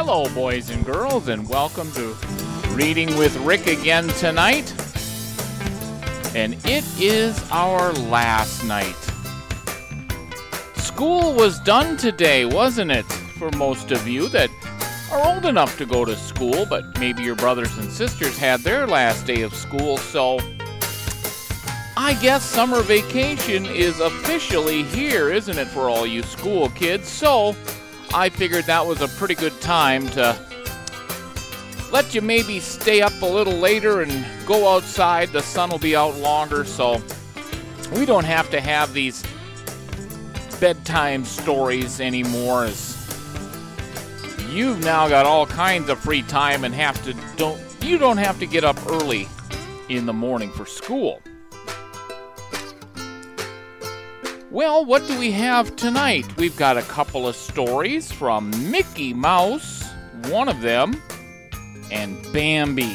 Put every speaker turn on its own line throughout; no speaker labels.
Hello, boys and girls, and welcome to Reading with Rick again tonight. And it is our last night. School was done today, wasn't it? For most of you that are old enough to go to school, but maybe your brothers and sisters had their last day of school, so I guess summer vacation is officially here, isn't it, for all you school kids? So I figured that was a pretty good time to let you maybe stay up a little later and go outside. The sun will be out longer, so we don't have to have these bedtime stories anymore, as you've now got all kinds of free time and you don't have to get up early in the morning for school. Well, what do we have tonight? We've got a couple of stories from Mickey Mouse, one of them, and Bambi.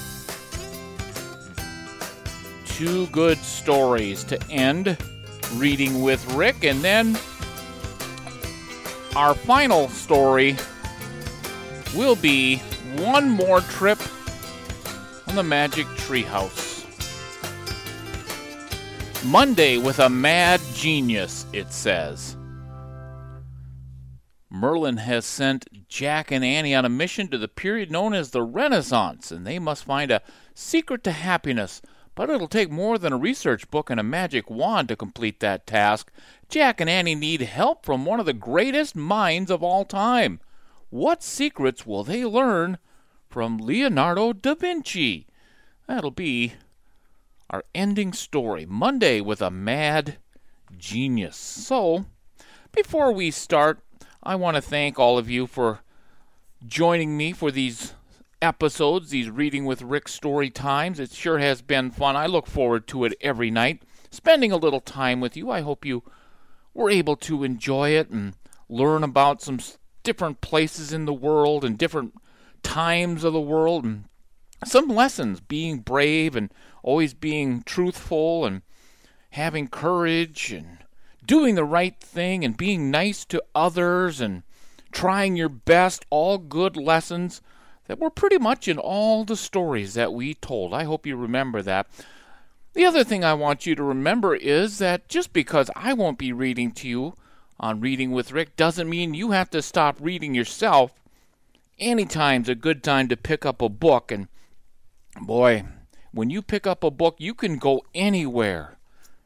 Two good stories to end Reading with Rick, and then our final story will be one more trip on the Magic Treehouse. Monday with a mad genius, it says. Merlin has sent Jack and Annie on a mission to the period known as the Renaissance, and they must find a secret to happiness, but it'll take more than a research book and a magic wand to complete that task. Jack and Annie need help from one of the greatest minds of all time. What secrets will they learn from Leonardo da Vinci? That'll be our ending story, Monday with a mad genius. So, before we start, I want to thank all of you for joining me for these episodes, these Reading with Rick story times. It sure has been fun. I look forward to it every night, spending a little time with you. I hope you were able to enjoy it and learn about some different places in the world and different times of the world, and some lessons, being brave and always being truthful and having courage and doing the right thing and being nice to others and trying your best, all good lessons that were pretty much in all the stories that we told. I hope you remember that. The other thing I want you to remember is that just because I won't be reading to you on Reading with Rick doesn't mean you have to stop reading yourself. Anytime's a good time to pick up a book, and boy, when you pick up a book, you can go anywhere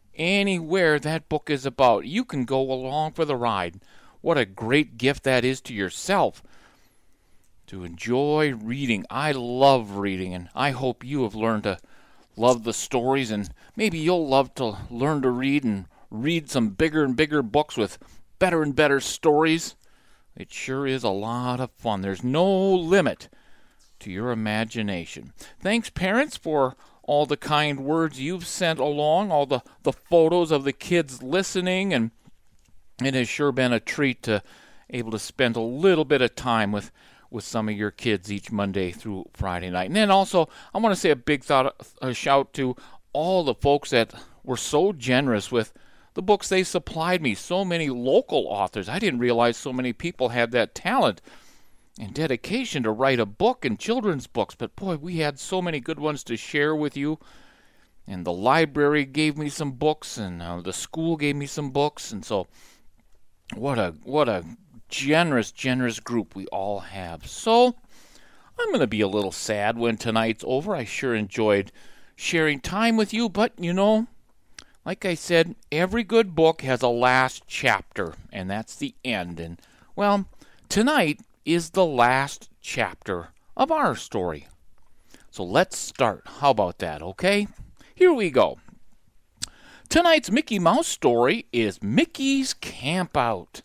that book is about. You can go along for the ride. What a great gift that is to yourself, to enjoy reading. I love reading, and I hope you have learned to love the stories, and maybe you'll love to learn to read and read some bigger and bigger books with better and better stories. It sure is a lot of fun. There's no limit to your imagination. Thanks, parents, for all the kind words you've sent along, all the photos of the kids listening, and it has sure been a treat to able to spend a little bit of time with some of your kids each Monday through Friday night. And then also, I want to say a shout to all the folks that were so generous with the books they supplied me. So many local authors. I didn't realize so many people had that talent and dedication to write a book and children's books. But boy, we had so many good ones to share with you. And the library gave me some books, and the school gave me some books. And so, what a generous group we all have. So, I'm going to be a little sad when tonight's over. I sure enjoyed sharing time with you, but like I said, every good book has a last chapter, and that's the end. And, well, tonight is the last chapter of our story. So let's start. How about that, okay? Here we go. Tonight's Mickey Mouse story is Mickey's Campout.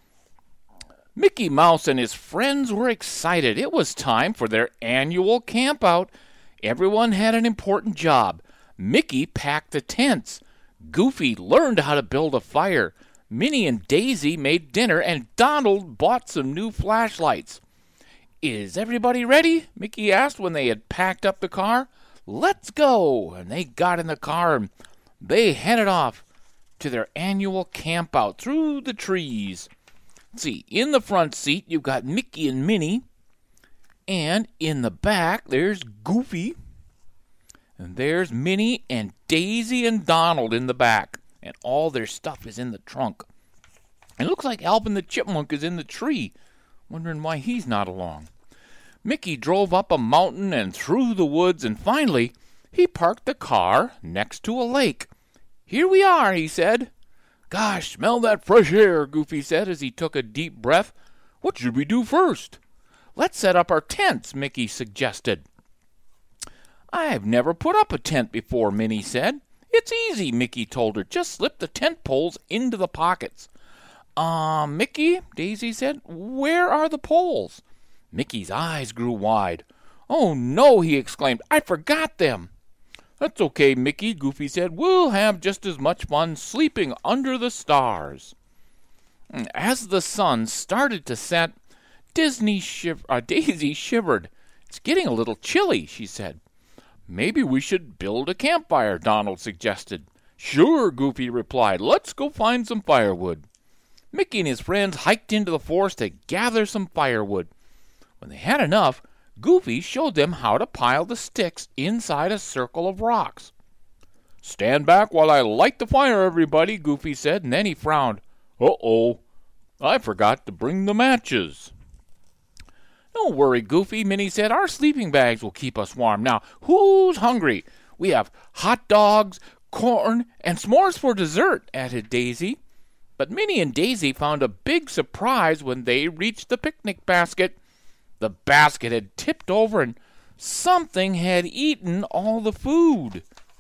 Mickey Mouse and his friends were excited. It was time for their annual campout. Everyone had an important job. Mickey packed the tents. Goofy learned how to build a fire. Minnie and Daisy made dinner, and Donald bought some new flashlights. "Is everybody ready?" Mickey asked when they had packed up the car. "Let's go!" And they got in the car, and they headed off to their annual campout through the trees. Let's see, in the front seat, you've got Mickey and Minnie. And in the back, there's Goofy. And there's Minnie and Daisy and Donald in the back. And all their stuff is in the trunk. It looks like Alvin the Chipmunk is in the tree, wondering why he's not along. Mickey drove up a mountain and through the woods, and finally he parked the car next to a lake. "Here we are," he said. "Gosh, smell that fresh air," Goofy said as he took a deep breath. "What should we do first?" "Let's set up our tents," Mickey suggested. "I've never put up a tent before," Minnie said. "It's easy," Mickey told her. "Just slip the tent poles into the pockets." Mickey," Daisy said, "where are the poles?" Mickey's eyes grew wide. "Oh, no," he exclaimed. "I forgot them." "That's okay, Mickey," Goofy said. "We'll have just as much fun sleeping under the stars." As the sun started to set, Daisy shivered. "It's getting a little chilly," she said. "Maybe we should build a campfire," Donald suggested. "Sure," Goofy replied. "Let's go find some firewood." Mickey and his friends hiked into the forest to gather some firewood. When they had enough, Goofy showed them how to pile the sticks inside a circle of rocks. "Stand back while I light the fire, everybody," Goofy said, and then he frowned. "Uh-oh, I forgot to bring the matches." "Don't worry, Goofy," Minnie said. "Our sleeping bags will keep us warm. Now, who's hungry? We have hot dogs, corn, and s'mores for dessert," added Daisy. But Minnie and Daisy found a big surprise when they reached the picnic basket. The basket had tipped over and something had eaten all the food.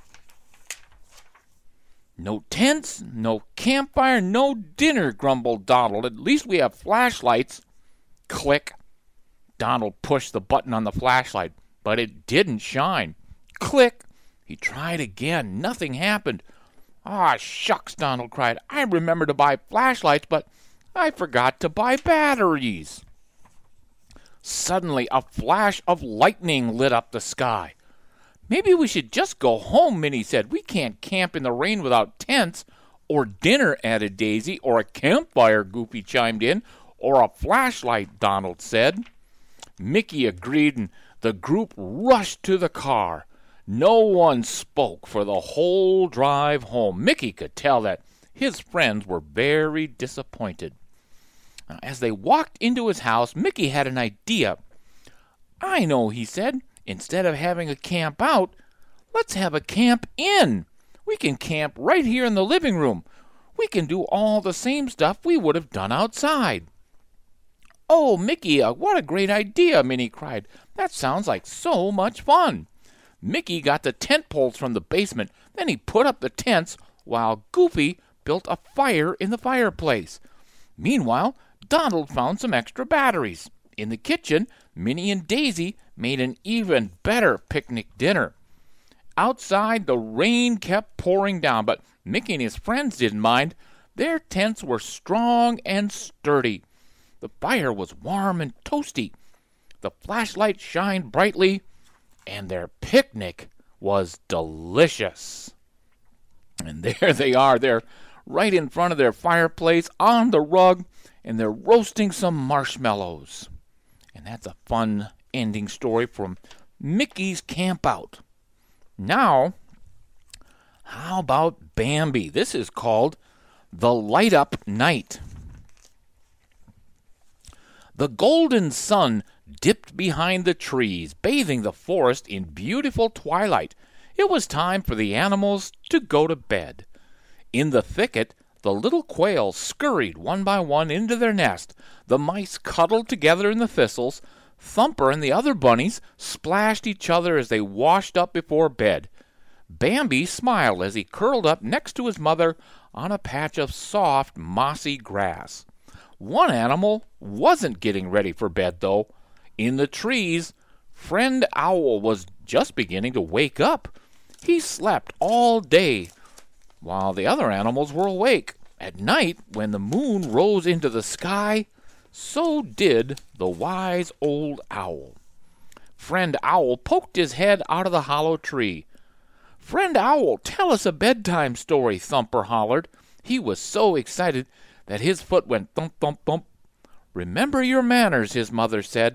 "No tents, no campfire, no dinner," grumbled Donald. "At least we have flashlights." Click. Donald pushed the button on the flashlight, but it didn't shine. Click. He tried again. Nothing happened. "Aw, shucks," Donald cried. "I remember to buy flashlights, but I forgot to buy batteries." Suddenly, a flash of lightning lit up the sky. "Maybe we should just go home," Minnie said. "We can't camp in the rain without tents." "Or dinner," added Daisy. "Or a campfire," Goofy chimed in. "Or a flashlight," Donald said. Mickey agreed, and the group rushed to the car. No one spoke for the whole drive home. Mickey could tell that his friends were very disappointed. As they walked into his house, Mickey had an idea. "I know," he said. "Instead of having a camp out, let's have a camp in. We can camp right here in the living room. We can do all the same stuff we would have done outside." "Oh, Mickey, what a great idea," Minnie cried. "That sounds like so much fun." Mickey got the tent poles from the basement. Then he put up the tents while Goofy built a fire in the fireplace. Meanwhile, Donald found some extra batteries. In the kitchen, Minnie and Daisy made an even better picnic dinner. Outside, the rain kept pouring down, but Mickey and his friends didn't mind. Their tents were strong and sturdy. The fire was warm and toasty. The flashlight shined brightly, and their picnic was delicious. And there they are. They're right in front of their fireplace on the rug, and they're roasting some marshmallows. And that's a fun ending story from Mickey's Camp Out. Now, how about Bambi? This is called The Light Up Night. The golden sun dipped behind the trees, bathing the forest in beautiful twilight. It was time for the animals to go to bed. In the thicket, the little quails scurried one by one into their nest. The mice cuddled together in the thistles. Thumper and the other bunnies splashed each other as they washed up before bed. Bambi smiled as he curled up next to his mother on a patch of soft, mossy grass. One animal wasn't getting ready for bed, though. In the trees, Friend Owl was just beginning to wake up. He slept all day, while the other animals were awake. At night, when the moon rose into the sky, so did the wise old owl. Friend Owl poked his head out of the hollow tree. "Friend Owl, tell us a bedtime story," Thumper hollered. He was so excited that his foot went thump, thump, thump. "Remember your manners," his mother said.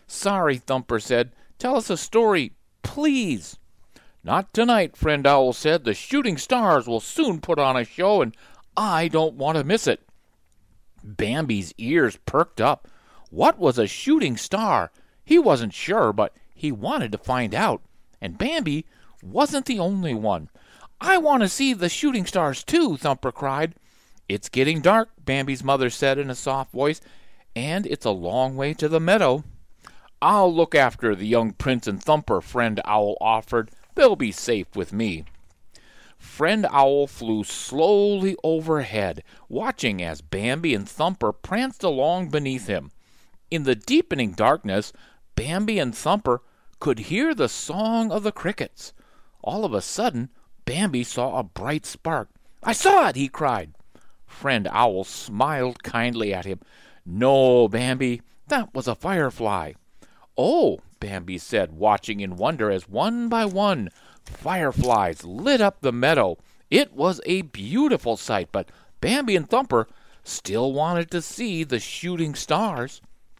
Sorry, Thumper said. Tell us a story, please. Not tonight, Friend Owl said. The shooting stars will soon put on a show, and I don't want to miss it. Bambi's ears perked up. What was a shooting star? He wasn't sure, but he wanted to find out. And Bambi wasn't the only one. I want to see the shooting stars too, Thumper cried. It's getting dark, Bambi's mother said in a soft voice, and it's a long way to the meadow. I'll look after the young prince and Thumper, Friend Owl offered. They'll be safe with me. Friend Owl flew slowly overhead, watching as Bambi and Thumper pranced along beneath him. In the deepening darkness, Bambi and Thumper could hear the song of the crickets. All of a sudden, Bambi saw a bright spark. I saw it, he cried. Friend Owl smiled kindly at him. No, Bambi, that was a firefly. Oh, Bambi said, watching in wonder as one by one fireflies lit up the meadow. It was a beautiful sight, but Bambi and Thumper still wanted to see the shooting stars.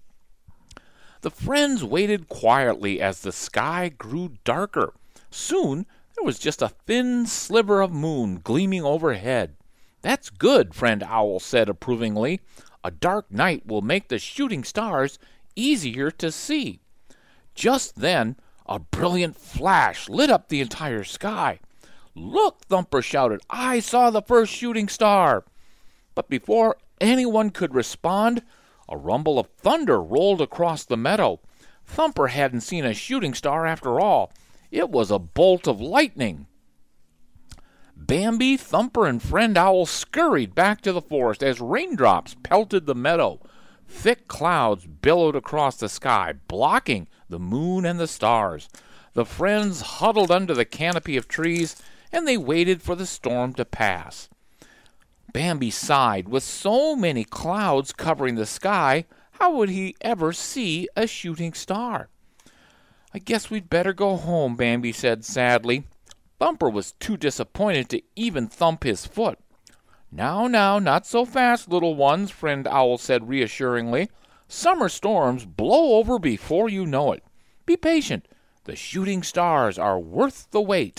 The friends waited quietly as the sky grew darker. Soon there was just a thin sliver of moon gleaming overhead. That's good, Friend Owl said approvingly. A dark night will make the shooting stars easier to see. Just then, a brilliant flash lit up the entire sky. Look, Thumper shouted, I saw the first shooting star. But before anyone could respond, a rumble of thunder rolled across the meadow. Thumper hadn't seen a shooting star after all. It was a bolt of lightning. Bambi, Thumper, and Friend Owl scurried back to the forest as raindrops pelted the meadow. Thick clouds billowed across the sky, blocking the moon and the stars. The friends huddled under the canopy of trees, and they waited for the storm to pass. Bambi sighed. With so many clouds covering the sky, how would he ever see a shooting star? I guess we'd better go home, Bambi said sadly. Thumper was too disappointed to even thump his foot. Now, not so fast, little ones, Friend Owl said reassuringly. Summer storms blow over before you know it. Be patient. The shooting stars are worth the wait.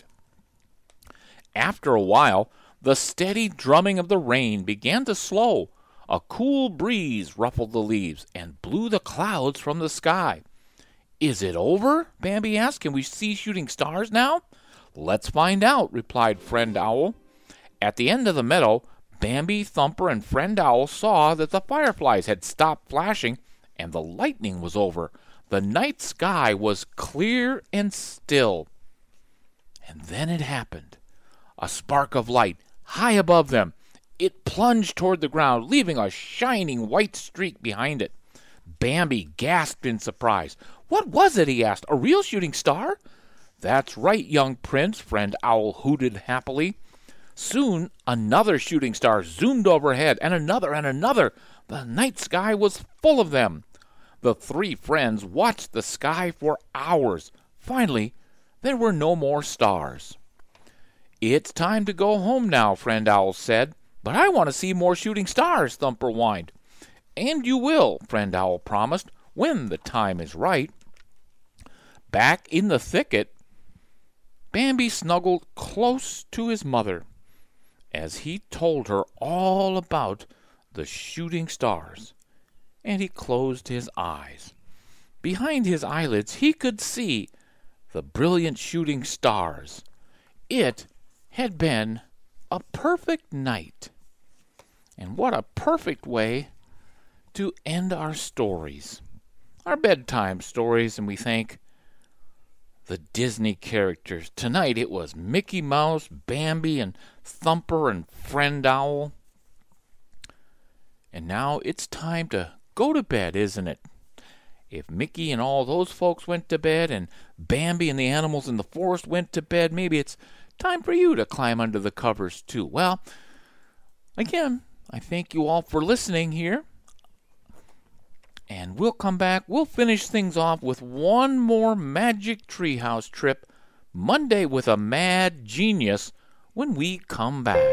After a while, the steady drumming of the rain began to slow. A cool breeze ruffled the leaves and blew the clouds from the sky. Is it over? Bambi asked. Can we see shooting stars now? Let's find out, replied Friend Owl. At the end of the meadow, Bambi, Thumper, and Friend Owl saw that the fireflies had stopped flashing and the lightning was over. The night sky was clear and still. And then it happened. A spark of light high above them. It plunged toward the ground, leaving a shining white streak behind it. Bambi gasped in surprise. What was it? He asked. A real shooting star? That's right, young prince, Friend Owl hooted happily. Soon another shooting star zoomed overhead, and another. The night sky was full of them. The three friends watched the sky for hours. Finally, there were no more stars. It's time to go home now, Friend Owl said. But I want to see more shooting stars, Thumper whined. And you will, Friend Owl promised, when the time is right. Back in the thicket, Bambi snuggled close to his mother as he told her all about the shooting stars, and he closed his eyes. Behind his eyelids he could see the brilliant shooting stars. It had been a perfect night. And what a perfect way to end our stories, our bedtime stories, and we thank the Disney characters. Tonight it was Mickey Mouse, Bambi, and Thumper, and Friend Owl. And now it's time to go to bed, isn't it? If Mickey and all those folks went to bed, and Bambi and the animals in the forest went to bed, maybe it's time for you to climb under the covers too. Well, again, I thank you all for listening here. And we'll come back. We'll finish things off with one more Magic Treehouse trip Monday with a mad genius when we come back.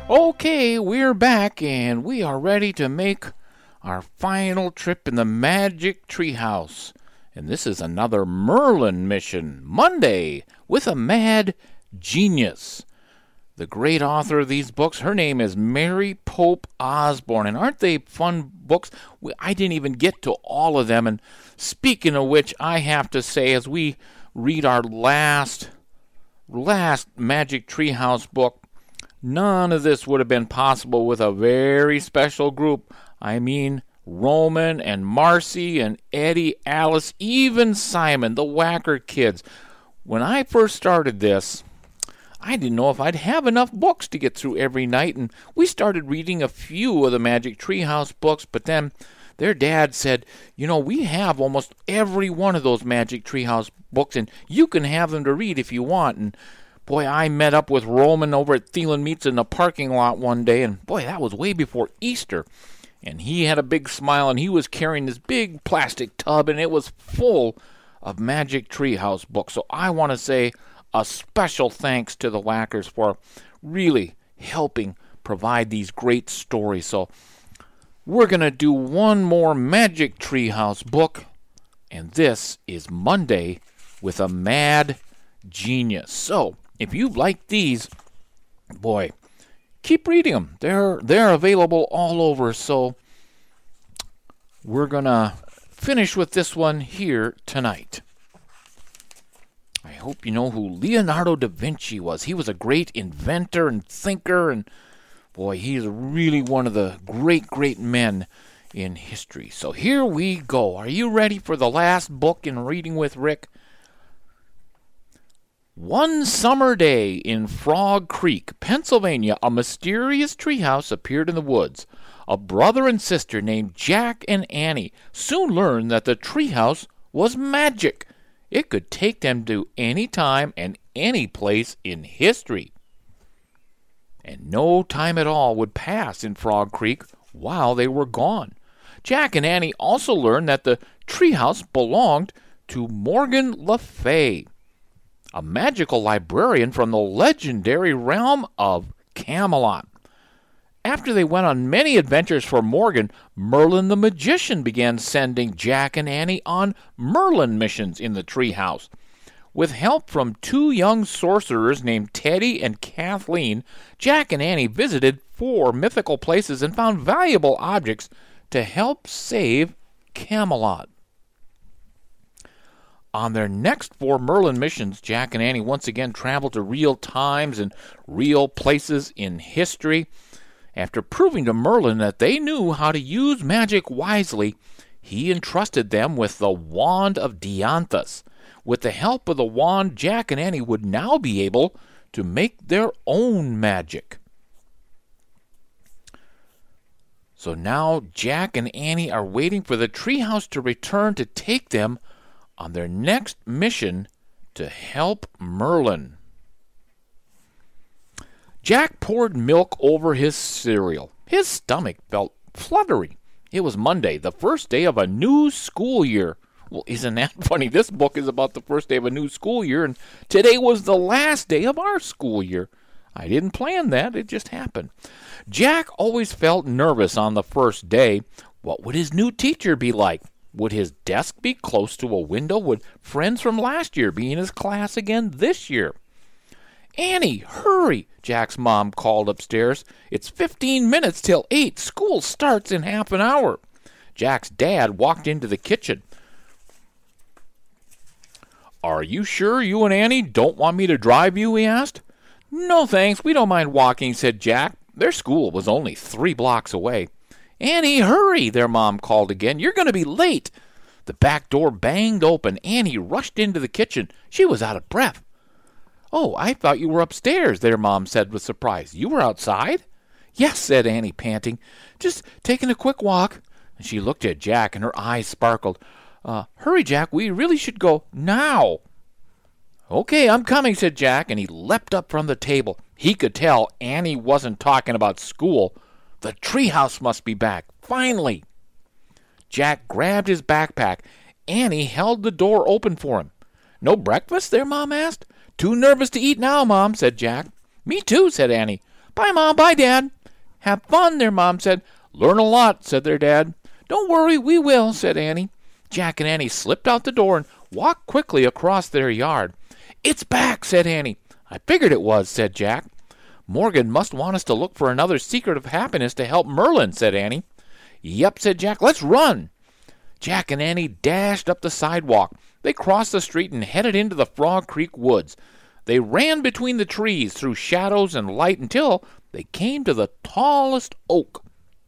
Okay, we're back and we are ready to make our final trip in the Magic Treehouse. And this is another Merlin mission, Monday, with a mad genius. The great author of these books, her name is Mary Pope Osborne. And aren't they fun books? I didn't even get to all of them. And speaking of which, I have to say, as we read our last Magic Treehouse book, none of this would have been possible with a very special group. I mean, Roman and Marcy and Eddie, Alice, even Simon, the Whacker kids. When I first started this, I didn't know if I'd have enough books to get through every night, and we started reading a few of the Magic Treehouse books, but then their dad said, we have almost every one of those Magic Treehouse books, and you can have them to read if you want. And boy, I met up with Roman over at Thielen Meats in the parking lot one day, and boy, that was way before Easter. And he had a big smile, and he was carrying this big plastic tub, and it was full of Magic Treehouse books. So I want to say a special thanks to the Whackers for really helping provide these great stories. So we're going to do one more Magic Treehouse book, and this is Monday with a Mad Genius. So if you like these, boy, keep reading them. They're available all over. So we're going to finish with this one here tonight. I hope you know who Leonardo da Vinci was. He was a great inventor and thinker, and boy, he is really one of the great men in history. So here we go. Are you ready for the last book in Reading with Rick? One summer day in Frog Creek, Pennsylvania, a mysterious treehouse appeared in the woods. A brother and sister named Jack and Annie soon learned that the treehouse was magic. It could take them to any time and any place in history. And no time at all would pass in Frog Creek while they were gone. Jack and Annie also learned that the treehouse belonged to Morgan Le Fay, a magical librarian from the legendary realm of Camelot. After they went on many adventures for Morgan, Merlin the magician began sending Jack and Annie on Merlin missions in the treehouse. With help from two young sorcerers named Teddy and Kathleen, Jack and Annie visited 4 mythical places and found valuable objects to help save Camelot. On their next 4 Merlin missions, Jack and Annie once again traveled to real times and real places in history. After proving to Merlin that they knew how to use magic wisely, he entrusted them with the Wand of Dianthus. With the help of the wand, Jack and Annie would now be able to make their own magic. So now Jack and Annie are waiting for the treehouse to return to take them on their next mission to help Merlin. Jack poured milk over his cereal. His stomach felt fluttery. It was Monday, the first day of a new school year. Well, isn't that funny? This book is about the first day of a new school year, and today was the last day of our school year. I didn't plan that. It just happened. Jack always felt nervous on the first day. What would his new teacher be like? Would his desk be close to a window? Would friends from last year be in his class again this year? Annie, hurry, Jack's mom called upstairs. It's 15 minutes till 8. School starts in half an hour. Jack's dad walked into the kitchen. Are you sure you and Annie don't want me to drive you? He asked. No, thanks. We don't mind walking, said Jack. Their school was only 3 blocks away. Annie, hurry, their mom called again. You're going to be late. The back door banged open. Annie rushed into the kitchen. She was out of breath. Oh, I thought you were upstairs, their mom said with surprise. You were outside? Yes, said Annie, panting. Just taking a quick walk. And she looked at Jack, and her eyes sparkled. Hurry, Jack, we really should go now. Okay, I'm coming, said Jack, and he leapt up from the table. He could tell Annie wasn't talking about school. The treehouse must be back, finally. Jack grabbed his backpack. Annie held the door open for him. No breakfast, their mom asked. Too nervous to eat now, Mom, said Jack. Me too, said Annie. "Bye, Mom. Bye, Dad." "Have fun," their mom said. "Learn a lot," said their dad. "Don't worry, we will," said Annie. Jack and Annie slipped out the door and walked quickly across their yard. "It's back," said Annie. "I figured it was," said Jack. "Morgan must want us to look for another secret of happiness to help Merlin," said Annie. "Yep," said Jack. "Let's run." Jack and Annie dashed up the sidewalk. They crossed the street and headed into the Frog Creek woods. They ran between the trees through shadows and light until they came to the tallest oak.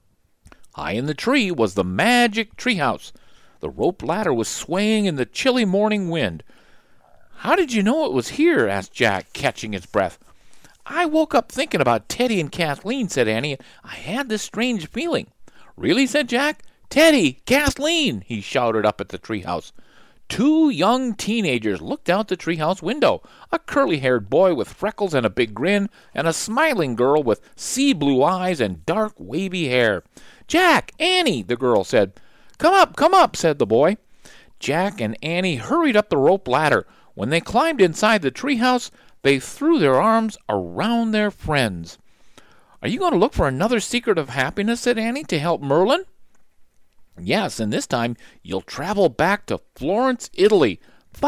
High in the tree was the magic treehouse. The rope ladder was swaying in the chilly morning wind. "How did you know it was here?" asked Jack, catching his breath. "I woke up thinking about Teddy and Kathleen," said Annie. "I had this strange feeling." "Really?" said Jack. "Teddy! Kathleen!" he shouted up at the treehouse. Two young teenagers looked out the treehouse window, a curly-haired boy with freckles and a big grin, and a smiling girl with sea-blue eyes and dark, wavy hair. "Jack! Annie!" the girl said. Come up," said the boy. Jack and Annie hurried up the rope ladder. When they climbed inside the treehouse, they threw their arms around their friends. "Are you going to look for another secret of happiness," said Annie, "to help Merlin?" "Yes, and this time you'll travel back to Florence, Italy,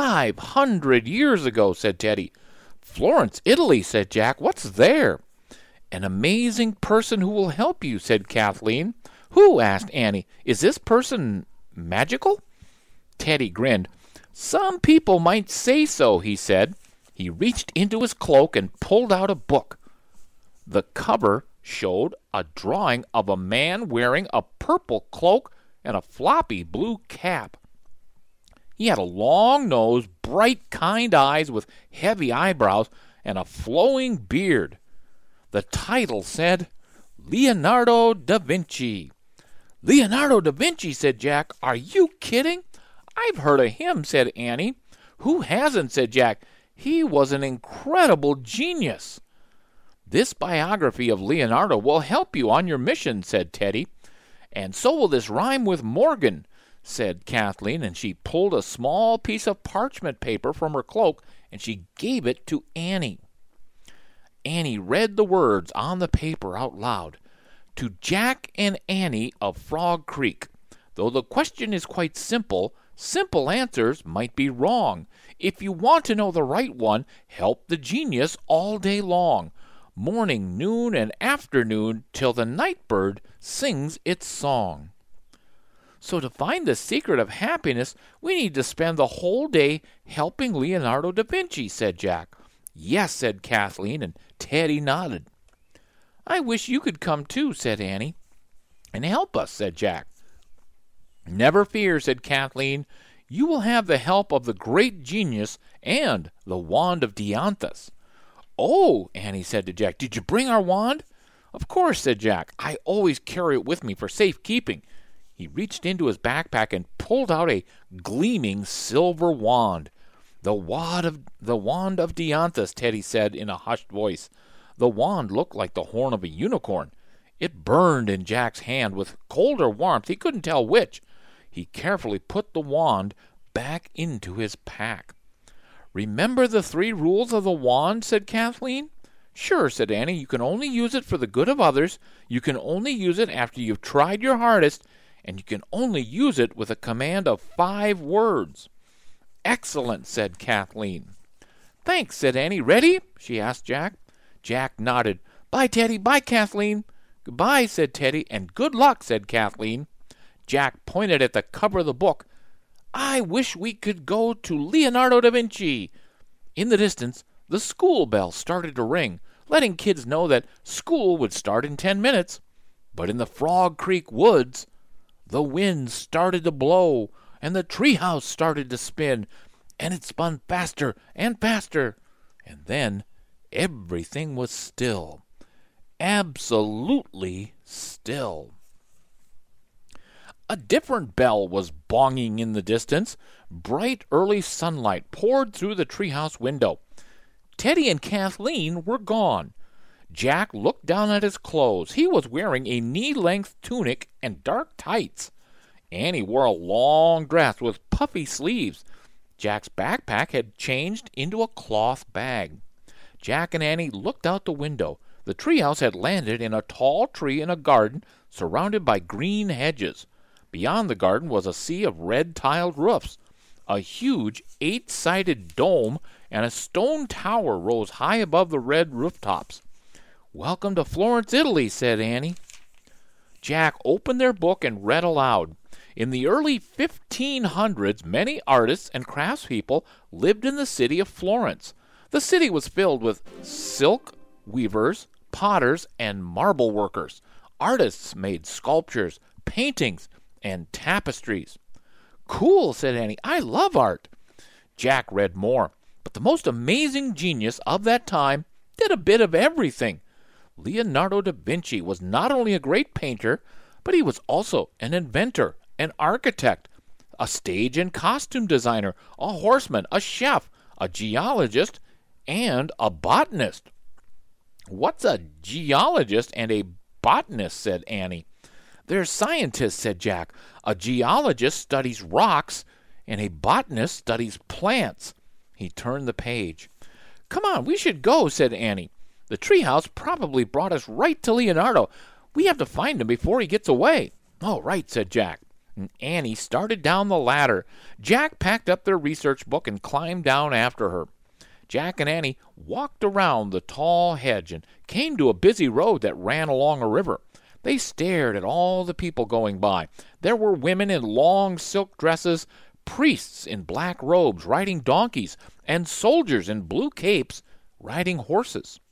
500 years ago," said Teddy. "Florence, Italy," said Jack. "What's there?" "An amazing person who will help you," said Kathleen. "Who?" asked Annie. "Is this person magical?" Teddy grinned. "Some people might say so," he said. He reached into his cloak and pulled out a book. The cover showed a drawing of a man wearing a purple cloak and a floppy blue cap. He had a long nose, bright, kind eyes with heavy eyebrows, and a flowing beard. The title said, Leonardo da Vinci. "Leonardo da Vinci," said Jack. "Are you kidding?" "I've heard of him," said Annie. "Who hasn't?" said Jack. "He was an incredible genius." "This biography of Leonardo will help you on your mission," said Teddy. "And so will this rhyme with Morgan," said Kathleen, and she pulled a small piece of parchment paper from her cloak, and she gave it to Annie. Annie read the words on the paper out loud. "To Jack and Annie of Frog Creek. Though the question is quite simple, simple answers might be wrong. If you want to know the right one, help the genius all day long. Morning, noon, and afternoon, till the night bird sings its song." "So to find the secret of happiness, we need to spend the whole day helping Leonardo da Vinci," said Jack. "Yes," said Kathleen, and Teddy nodded. "I wish you could come too," said Annie. "And help us," said Jack. "Never fear," said Kathleen. "You will have the help of the great genius and the wand of Dianthus." "Oh," Annie said to Jack, "did you bring our wand?" "Of course," said Jack. "I always carry it with me for safekeeping." He reached into his backpack and pulled out a gleaming silver wand. The wand of Dianthus," Teddy said in a hushed voice. The wand looked like the horn of a unicorn. It burned in Jack's hand with cold or warmth. He couldn't tell which. He carefully put the wand back into his pack. "Remember the 3 rules of the wand?" said Kathleen. "Sure," said Annie. "You can only use it for the good of others. You can only use it after you've tried your hardest. And you can only use it with a command of 5 words. "Excellent," said Kathleen. "Thanks," said Annie. "Ready?" she asked Jack. Jack nodded. "Bye, Teddy. Bye, Kathleen." "Goodbye," said Teddy. "And good luck," said Kathleen. Jack pointed at the cover of the book. "I wish we could go to Leonardo da Vinci." In the distance, the school bell started to ring, letting kids know that school would start in 10 minutes. But in the Frog Creek woods, the wind started to blow, and the treehouse started to spin, and it spun faster and faster. And then everything was still. Absolutely still. A different bell was bonging in the distance. Bright early sunlight poured through the treehouse window. Teddy and Kathleen were gone. Jack looked down at his clothes. He was wearing a knee-length tunic and dark tights. Annie wore a long dress with puffy sleeves. Jack's backpack had changed into a cloth bag. Jack and Annie looked out the window. The treehouse had landed in a tall tree in a garden surrounded by green hedges. Beyond the garden was a sea of red-tiled roofs. A huge 8-sided dome and a stone tower rose high above the red rooftops. "Welcome to Florence, Italy," said Annie. Jack opened their book and read aloud. In the early 1500s, many artists and craftspeople lived in the city of Florence. The city was filled with silk weavers, potters, and marble workers. Artists made sculptures, paintings, and tapestries. "Cool," said Annie. "I love art." Jack read more. But the most amazing genius of that time did a bit of everything. Leonardo da Vinci was not only a great painter, but he was also an inventor, an architect, a stage and costume designer, a horseman, a chef, a geologist, and a botanist. "What's a geologist and a botanist?" said Annie. "They're scientists," said Jack. "A geologist studies rocks, and a botanist studies plants." He turned the page. "Come on, we should go," said Annie. "The treehouse probably brought us right to Leonardo. We have to find him before he gets away." "Oh, right," said Jack. And Annie started down the ladder. Jack packed up their research book and climbed down after her. Jack and Annie walked around the tall hedge and came to a busy road that ran along a river. They stared at all the people going by. There were women in long silk dresses, priests in black robes riding donkeys, and soldiers in blue capes riding horses.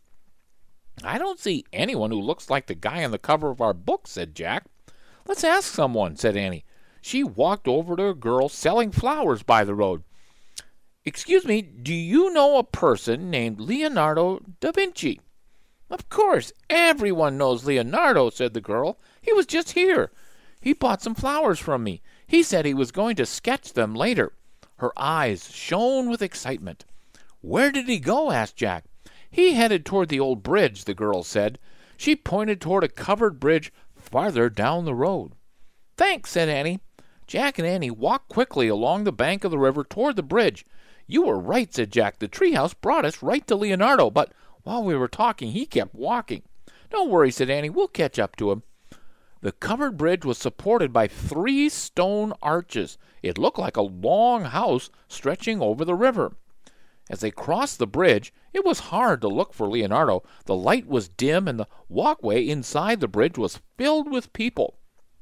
"I don't see anyone who looks like the guy on the cover of our book," said Jack. "Let's ask someone," said Annie. She walked over to a girl selling flowers by the road. "Excuse me, do you know a person named Leonardo da Vinci?" "Of course, everyone knows Leonardo," said the girl. "He was just here. He bought some flowers from me. He said he was going to sketch them later." Her eyes shone with excitement. "Where did he go?" asked Jack. "He headed toward the old bridge," the girl said. She pointed toward a covered bridge farther down the road. "Thanks," said Annie. Jack and Annie walked quickly along the bank of the river toward the bridge. "You were right," said Jack. "The treehouse brought us right to Leonardo, but while we were talking, he kept walking." "Don't worry," said Annie. "We'll catch up to him." The covered bridge was supported by 3 stone arches. It looked like a long house stretching over the river. As they crossed the bridge, it was hard to look for Leonardo. The light was dim, and the walkway inside the bridge was filled with people.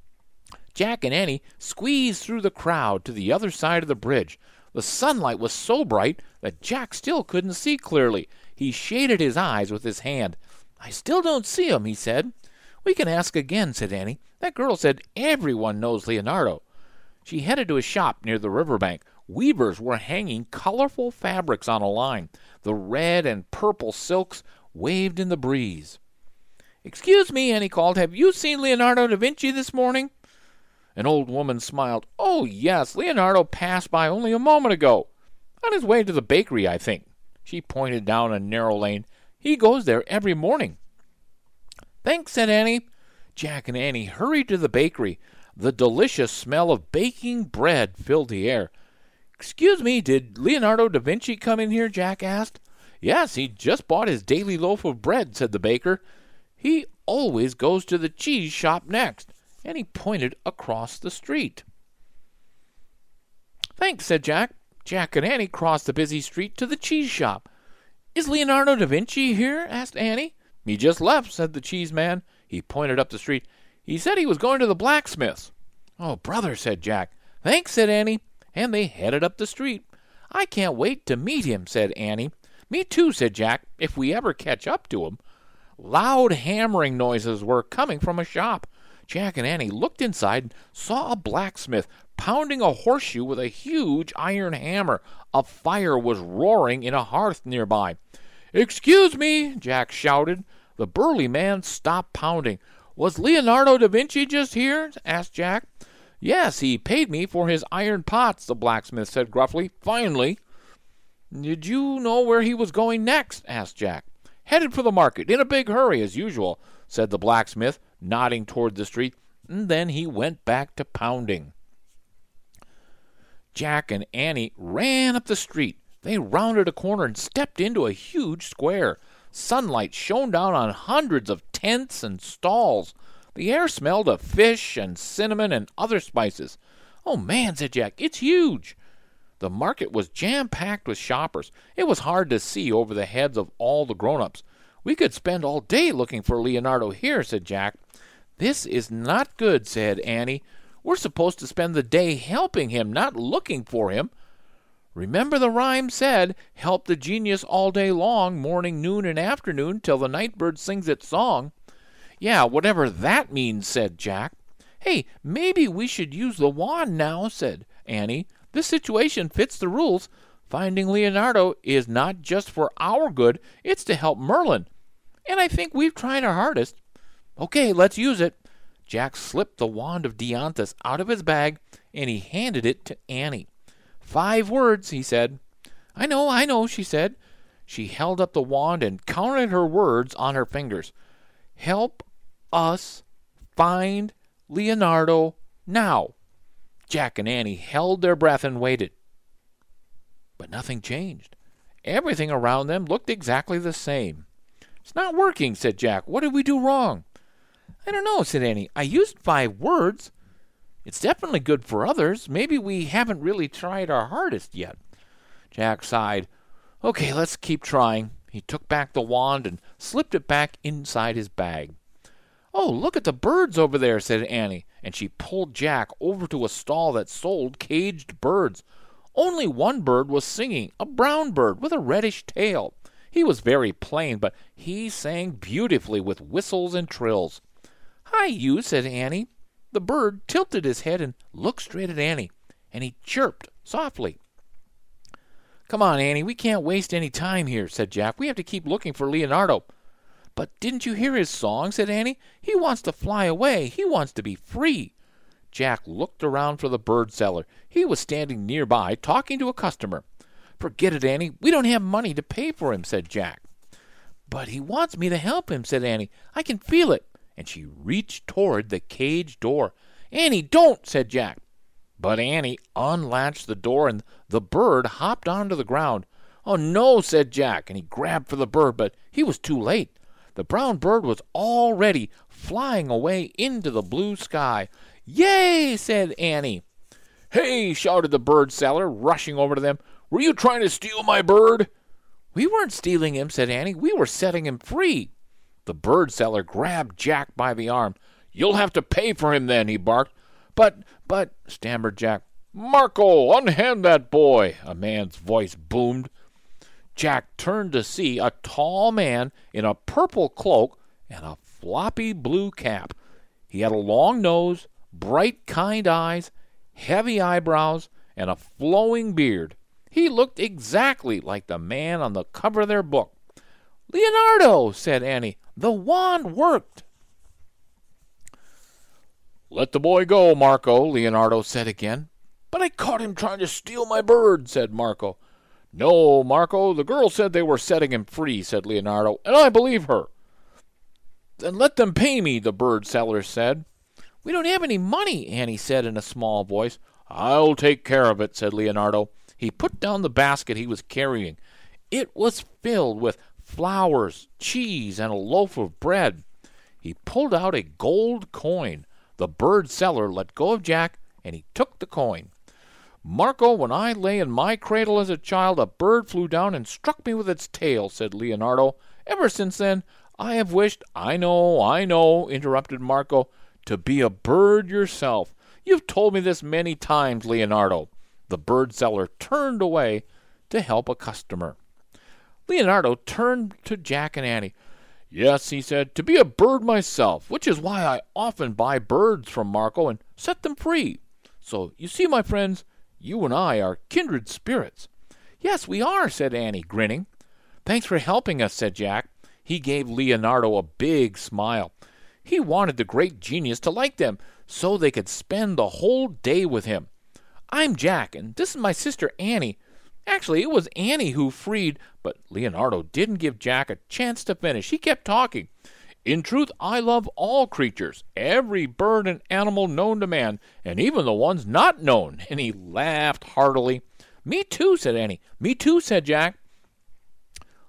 Jack and Annie squeezed through the crowd to the other side of the bridge. The sunlight was so bright that Jack still couldn't see clearly. He shaded his eyes with his hand. "I still don't see him," he said. "We can ask again," said Annie. "That girl said everyone knows Leonardo." She headed to a shop near the riverbank. Weavers were hanging colorful fabrics on a line. The red and purple silks waved in the breeze. "Excuse me," Annie called. "Have you seen Leonardo da Vinci this morning?" An old woman smiled. "Oh, yes, Leonardo passed by only a moment ago. On his way to the bakery, I think." She pointed down a narrow lane. "He goes there every morning." "Thanks," said Annie. Jack and Annie hurried to the bakery. The delicious smell of baking bread filled the air. "Excuse me, did Leonardo da Vinci come in here?" Jack asked. "Yes, he just bought his daily loaf of bread," said the baker. "He always goes to the cheese shop next." And he pointed across the street. "Thanks," said Jack. Jack and Annie crossed the busy street to the cheese shop. "Is Leonardo da Vinci here?" asked Annie. "He just left," said the cheese man. He pointed up the street. "He said he was going to the blacksmith's." "Oh, brother," said Jack. "Thanks," said Annie. And they headed up the street. "I can't wait to meet him," said Annie. "Me too," said Jack, "if we ever catch up to him." Loud hammering noises were coming from a shop. Jack and Annie looked inside and saw a blacksmith pounding a horseshoe with a huge iron hammer. A fire was roaring in a hearth nearby. "Excuse me," Jack shouted. The burly man stopped pounding. "Was Leonardo da Vinci just here?" asked Jack. "Yes, he paid me for his iron pots," the blacksmith said gruffly. "Finally." "Did you know where he was going next?" asked Jack. "Headed for the market, in a big hurry, as usual," said the blacksmith, nodding toward the street, and then he went back to pounding. Jack and Annie ran up the street. They rounded a corner and stepped into a huge square. Sunlight shone down on hundreds of tents and stalls. The air smelled of fish and cinnamon and other spices. "Oh, man," said Jack, "it's huge." The market was jam-packed with shoppers. It was hard to see over the heads of all the grown-ups. "We could spend all day looking for Leonardo here," said Jack. "This is not good," said Annie. "We're supposed to spend the day helping him, not looking for him. Remember the rhyme said, 'Help the genius all day long, morning, noon, and afternoon, till the night bird sings its song.'" "Yeah, whatever that means," said Jack. "Hey, maybe we should use the wand now," said Annie. "This situation fits the rules. Finding Leonardo is not just for our good, it's to help Merlin. And I think we've tried our hardest." "Okay, let's use it." Jack slipped the wand of Dianthus out of his bag, and he handed it to Annie. "5 words," he said. I know," she said. She held up the wand and counted her words on her fingers. "Help us find Leonardo now." Jack and Annie held their breath and waited. But nothing changed. Everything around them looked exactly the same. "It's not working," said Jack. "What did we do wrong?" "I don't know," said Annie. "I used 5 words. It's definitely good for others. Maybe we haven't really tried our hardest yet." Jack sighed. "Okay, let's keep trying." He took back the wand and slipped it back inside his bag. "Oh, look at the birds over there," said Annie, and she pulled Jack over to a stall that sold caged birds. Only one bird was singing, a brown bird with a reddish tail. He was very plain, but he sang beautifully with whistles and trills. "Hi, you," said Annie. The bird tilted his head and looked straight at Annie, and he chirped softly. "Come on, Annie, we can't waste any time here," said Jack. "We have to keep looking for Leonardo." "But didn't you hear his song?" said Annie. "He wants to fly away. He wants to be free." Jack looked around for the bird seller. He was standing nearby, talking to a customer. "Forget it, Annie. We don't have money to pay for him," said Jack. "But he wants me to help him," said Annie. "I can feel it." And she reached toward the cage door. "Annie, don't," said Jack. But Annie unlatched the door, and the bird hopped onto the ground. "Oh, no," said Jack, and he grabbed for the bird, but he was too late. The brown bird was already flying away into the blue sky. "Yay!" said Annie. "Hey!" shouted the bird seller, rushing over to them. "Were you trying to steal my bird?" "We weren't stealing him," said Annie. "We were setting him free." The bird seller grabbed Jack by the arm. "You'll have to pay for him then," he barked. But, stammered Jack. "Marco, unhand that boy," a man's voice boomed. Jack turned to see a tall man in a purple cloak and a floppy blue cap. He had a long nose, bright, kind eyes, heavy eyebrows, and a flowing beard. He looked exactly like the man on the cover of their book. "Leonardo," said Annie. "The wand worked." "Let the boy go, Marco," Leonardo said again. "But I caught him trying to steal my bird," said Marco. "No, Marco, the girl said they were setting him free," said Leonardo, "and I believe her." "Then let them pay me," the bird seller said. "We don't have any money," Annie said in a small voice. "I'll take care of it," said Leonardo. He put down the basket he was carrying. It was filled with flowers, cheese, and a loaf of bread. He pulled out a gold coin. The bird seller let go of Jack, and he took the coin. "Marco, when I lay in my cradle as a child, a bird flew down and struck me with its tail," said Leonardo. "Ever since then, I have wished—" I know," interrupted Marco, "to be a bird yourself. You've told me this many times, Leonardo." The bird seller turned away to help a customer. Leonardo turned to Jack and Annie. "Yes," he said, "to be a bird myself, which is why I often buy birds from Marco and set them free. So, you see, my friends, you and I are kindred spirits." "Yes, we are," said Annie, grinning. "Thanks for helping us," said Jack. He gave Leonardo a big smile. He wanted the great genius to like them, so they could spend the whole day with him. "I'm Jack, and this is my sister Annie. Actually, it was Annie who freed—" But Leonardo didn't give Jack a chance to finish. He kept talking. "In truth, I love all creatures, every bird and animal known to man, and even the ones not known." And he laughed heartily. "Me too," said Annie. "Me too," said Jack.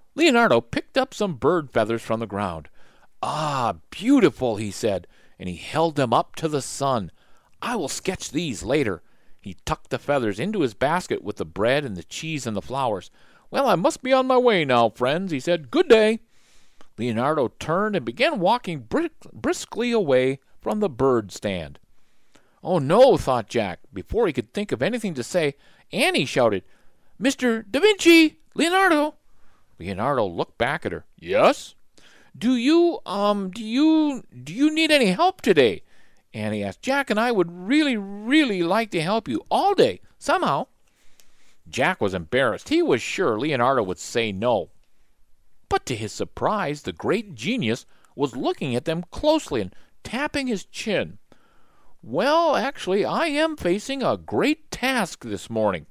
Leonardo picked up some bird feathers from the ground. "Ah, beautiful," he said, and he held them up to the sun. "I will sketch these later." He tucked the feathers into his basket with the bread and the cheese and the flowers. "Well, I must be on my way now, friends," he said. "Good day." Leonardo turned and began walking briskly away from the bird stand. "Oh, no," thought Jack. Before he could think of anything to say, Annie shouted, "Mr. Da Vinci! Leonardo!" Leonardo looked back at her. "Yes?" Do you need any help today?" Annie asked. "Jack and I would really like to help you all day, somehow." Jack was embarrassed. He was sure Leonardo would say no. But to his surprise, the great genius was looking at them closely and tapping his chin. "Well, actually, I am facing a great task this morning,"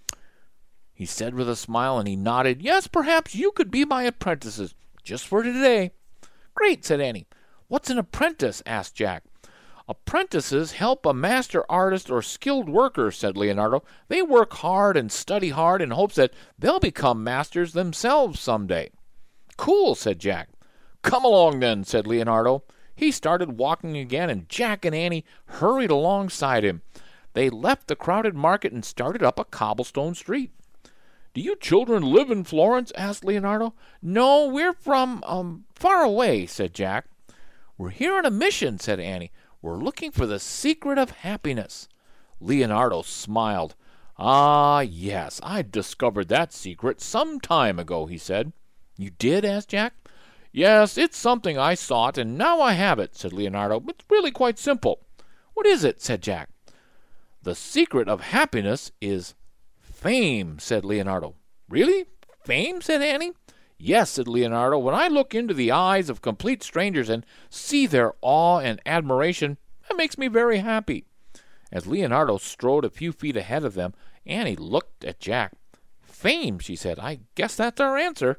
he said with a smile, and he nodded. "Yes, perhaps you could be my apprentices, just for today." "Great," said Annie. "What's an apprentice?" asked Jack. "Apprentices help a master artist or skilled worker," said Leonardo. "They work hard and study hard in hopes that they'll become masters themselves someday." "Cool," said Jack. "Come along then," said Leonardo. He started walking again, and Jack and Annie hurried alongside him. They left the crowded market and started up a cobblestone street. "Do you children live in Florence?" asked Leonardo. "No, we're from, far away," said Jack. "We're here on a mission," said Annie. "We're looking for the secret of happiness." Leonardo smiled. "Ah, yes, I discovered that secret some time ago," he said. "You did?" asked Jack. "Yes, it's something I sought, and now I have it," said Leonardo. "It's really quite simple." "What is it?" said Jack. "The secret of happiness is fame," said Leonardo. "Really? Fame?" said Annie. "Yes," said Leonardo. "When I look into the eyes of complete strangers and see their awe and admiration, that makes me very happy." As Leonardo strode a few feet ahead of them, Annie looked at Jack. "Fame," she said. "I guess that's our answer."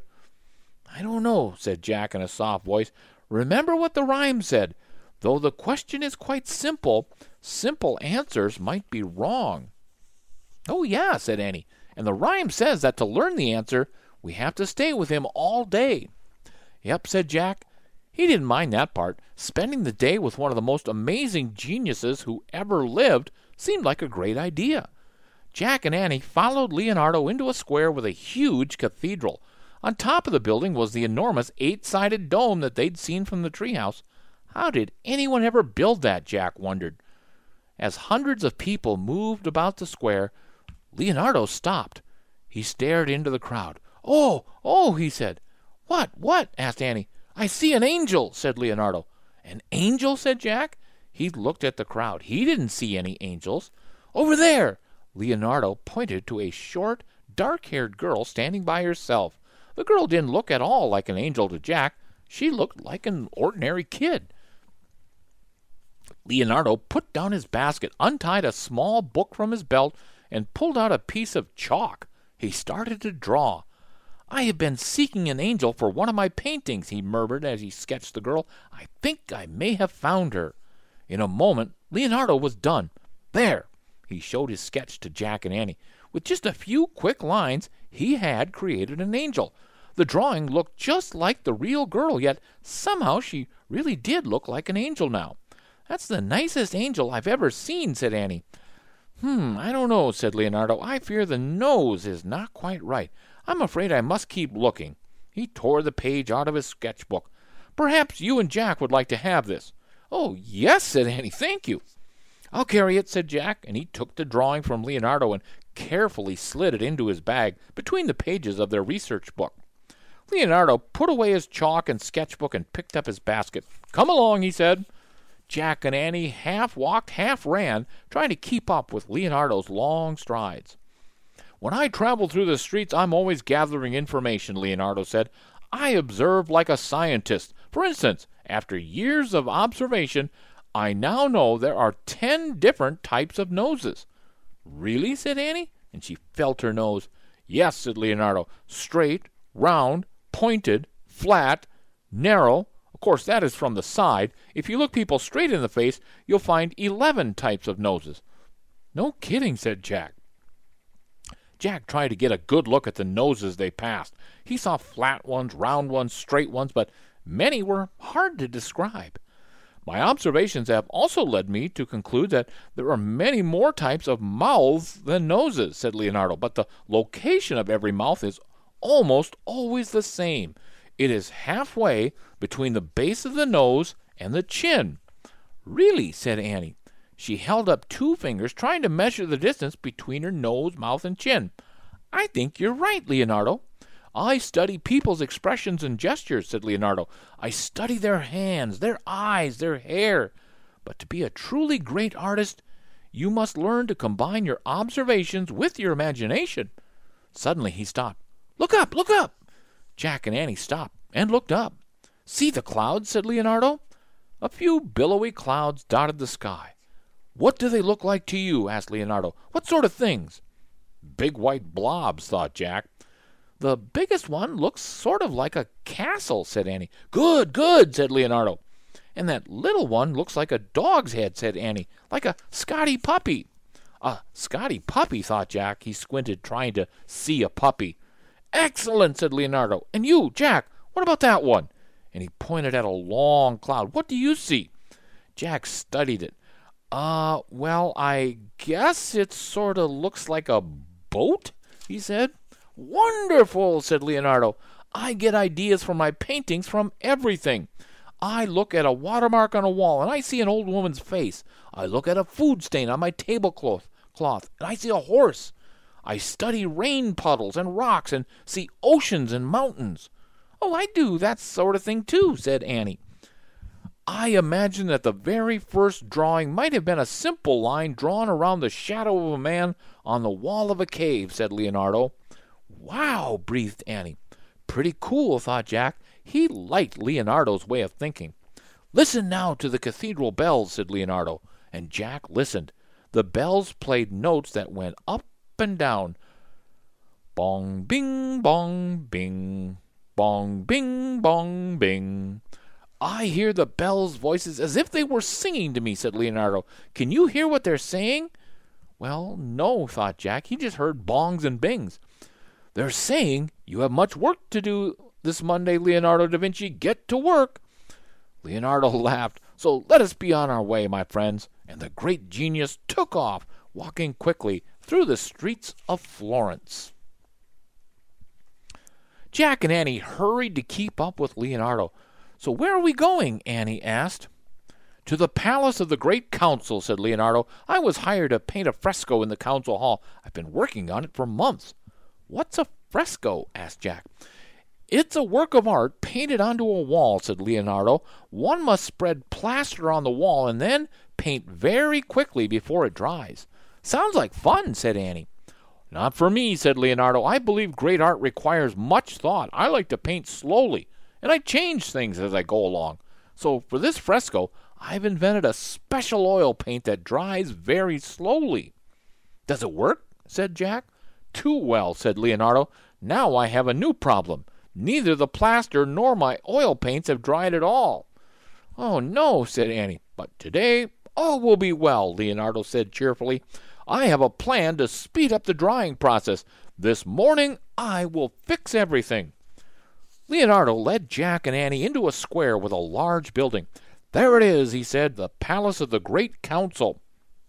"I don't know," said Jack in a soft voice. "Remember what the rhyme said. Though the question is quite simple, simple answers might be wrong." "Oh, yeah," said Annie. "And the rhyme says that to learn the answer, we have to stay with him all day." "Yep," said Jack. He didn't mind that part. Spending the day with one of the most amazing geniuses who ever lived seemed like a great idea. Jack and Annie followed Leonardo into a square with a huge cathedral. On top of the building was the enormous 8-sided dome that they'd seen from the treehouse. How did anyone ever build that, Jack wondered. As hundreds of people moved about the square, Leonardo stopped. He stared into the crowd. Oh, he said. What? Asked Annie. "I see an angel," said Leonardo. "An angel?" said Jack. He looked at the crowd. He didn't see any angels. "Over there!" Leonardo pointed to a short, dark-haired girl standing by herself. The girl didn't look at all like an angel to Jack. She looked like an ordinary kid. Leonardo put down his basket, untied a small book from his belt, and pulled out a piece of chalk. He started to draw. "I have been seeking an angel for one of my paintings," he murmured as he sketched the girl. "I think I may have found her." In a moment, Leonardo was done. "There!" He showed his sketch to Jack and Annie. With just a few quick lines, he had created an angel. The drawing looked just like the real girl, yet somehow she really did look like an angel now. "That's the nicest angel I've ever seen," said Annie. I don't know," said Leonardo. "I fear the nose is not quite right. I'm afraid I must keep looking." He tore the page out of his sketchbook. "Perhaps you and Jack would like to have this." "Oh, yes," said Annie. "Thank you." "I'll carry it," said Jack, and he took the drawing from Leonardo and carefully slid it into his bag between the pages of their research book. Leonardo put away his chalk and sketchbook and picked up his basket. "Come along," he said. Jack and Annie half walked, half ran, trying to keep up with Leonardo's long strides. "When I travel through the streets, I'm always gathering information," Leonardo said. "I observe like a scientist. For instance, after years of observation, I now know there are 10 different types of noses." "Really?" said Annie, and she felt her nose. "Yes," said Leonardo. "Straight, round, pointed, flat, narrow. Of course, that is from the side. If you look people straight in the face, you'll find 11 types of noses." "No kidding," said Jack. Jack tried to get a good look at the noses they passed. He saw flat ones, round ones, straight ones, but many were hard to describe. My observations have also led me to conclude that there are many more types of mouths than noses, said Leonardo, but the location of every mouth is almost always the same. It is halfway between the base of the nose and the chin. Really, said Annie. She held up 2 fingers, trying to measure the distance between her nose, mouth, and chin. I think you're right, Leonardo. I study people's expressions and gestures, said Leonardo. I study their hands, their eyes, their hair. But to be a truly great artist, you must learn to combine your observations with your imagination. Suddenly he stopped. Look up, look up! Jack and Annie stopped and looked up. See the clouds, said Leonardo. A few billowy clouds dotted the sky. What do they look like to you? Asked Leonardo. What sort of things? Big white blobs, thought Jack. The biggest one looks sort of like a castle, said Annie. Good, good, said Leonardo. And that little one looks like a dog's head, said Annie, like a Scotty puppy. A Scotty puppy, thought Jack. He squinted, trying to see a puppy. Excellent, said Leonardo. And you, Jack, what about that one? And he pointed at a long cloud. What do you see? Jack studied it. Well, I guess it sort of looks like a boat, he said. Wonderful, said Leonardo. I get ideas for my paintings from everything. I look at a watermark on a wall, and I see an old woman's face. I look at a food stain on my tablecloth, and I see a horse. I study rain puddles and rocks and see oceans and mountains. Oh, I do that sort of thing, too, said Annie. I imagine that the very first drawing might have been a simple line drawn around the shadow of a man on the wall of a cave, said Leonardo. Wow, breathed Annie. Pretty cool, thought Jack. He liked Leonardo's way of thinking. Listen now to the cathedral bells, said Leonardo, and Jack listened. The bells played notes that went up and down. Bong, bing, bong, bing. Bong, bing, bong, bing. I hear the bells' voices as if they were singing to me, said Leonardo. Can you hear what they're saying? Well, no, thought Jack. He just heard bongs and bings. They're saying, you have much work to do this Monday, Leonardo da Vinci. Get to work. Leonardo laughed. So let us be on our way, my friends. And the great genius took off, walking quickly through the streets of Florence. Jack and Annie hurried to keep up with Leonardo. So where are we going? Annie asked. To the palace of the Great Council, said Leonardo. I was hired to paint a fresco in the council hall. I've been working on it for months. What's a fresco? Asked Jack. It's a work of art painted onto a wall, said Leonardo. One must spread plaster on the wall and then paint very quickly before it dries. Sounds like fun, said Annie. Not for me, said Leonardo. I believe great art requires much thought. I like to paint slowly, and I change things as I go along. So for this fresco, I've invented a special oil paint that dries very slowly. Does it work? Said Jack. Too well, said Leonardo. Now I have a new problem. Neither the plaster nor my oil paints have dried at all. Oh, no, said Annie. But today all will be well, Leonardo said cheerfully. I have a plan to speed up the drying process. This morning I will fix everything. Leonardo led Jack and Annie into a square with a large building. There it is, he said, the palace of the Great Council.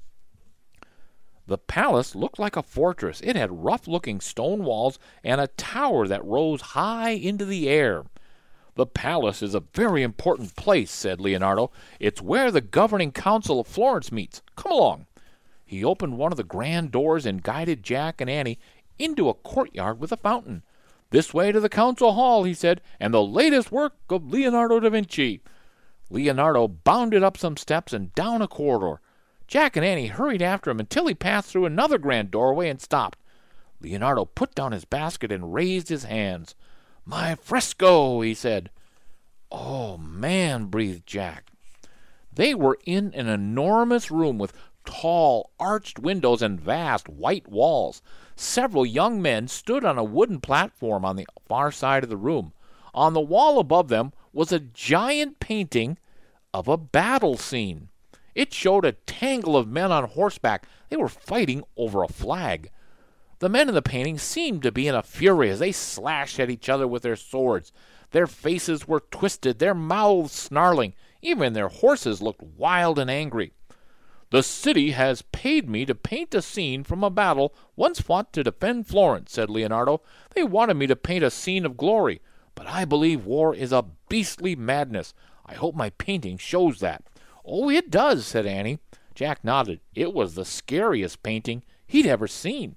The palace looked like a fortress. It had rough-looking stone walls and a tower that rose high into the air. The palace is a very important place, said Leonardo. It's where the governing council of Florence meets. Come along. He opened one of the grand doors and guided Jack and Annie into a courtyard with a fountain. This way to the council hall, he said, and the latest work of Leonardo da Vinci. Leonardo bounded up some steps and down a corridor. Jack and Annie hurried after him until he passed through another grand doorway and stopped. Leonardo put down his basket and raised his hands. My fresco, he said. Oh, man, breathed Jack. They were in an enormous room with tall, arched windows and vast white walls. Several young men stood on a wooden platform on the far side of the room. On the wall above them was a giant painting of a battle scene. It showed a tangle of men on horseback. They were fighting over a flag. The men in the painting seemed to be in a fury as they slashed at each other with their swords. Their faces were twisted, their mouths snarling. Even their horses looked wild and angry. "The city has paid me to paint a scene from a battle once fought to defend Florence," said Leonardo. "They wanted me to paint a scene of glory, but I believe war is a beastly madness. I hope my painting shows that." "Oh, it does," said Annie. Jack nodded. It was the scariest painting he'd ever seen.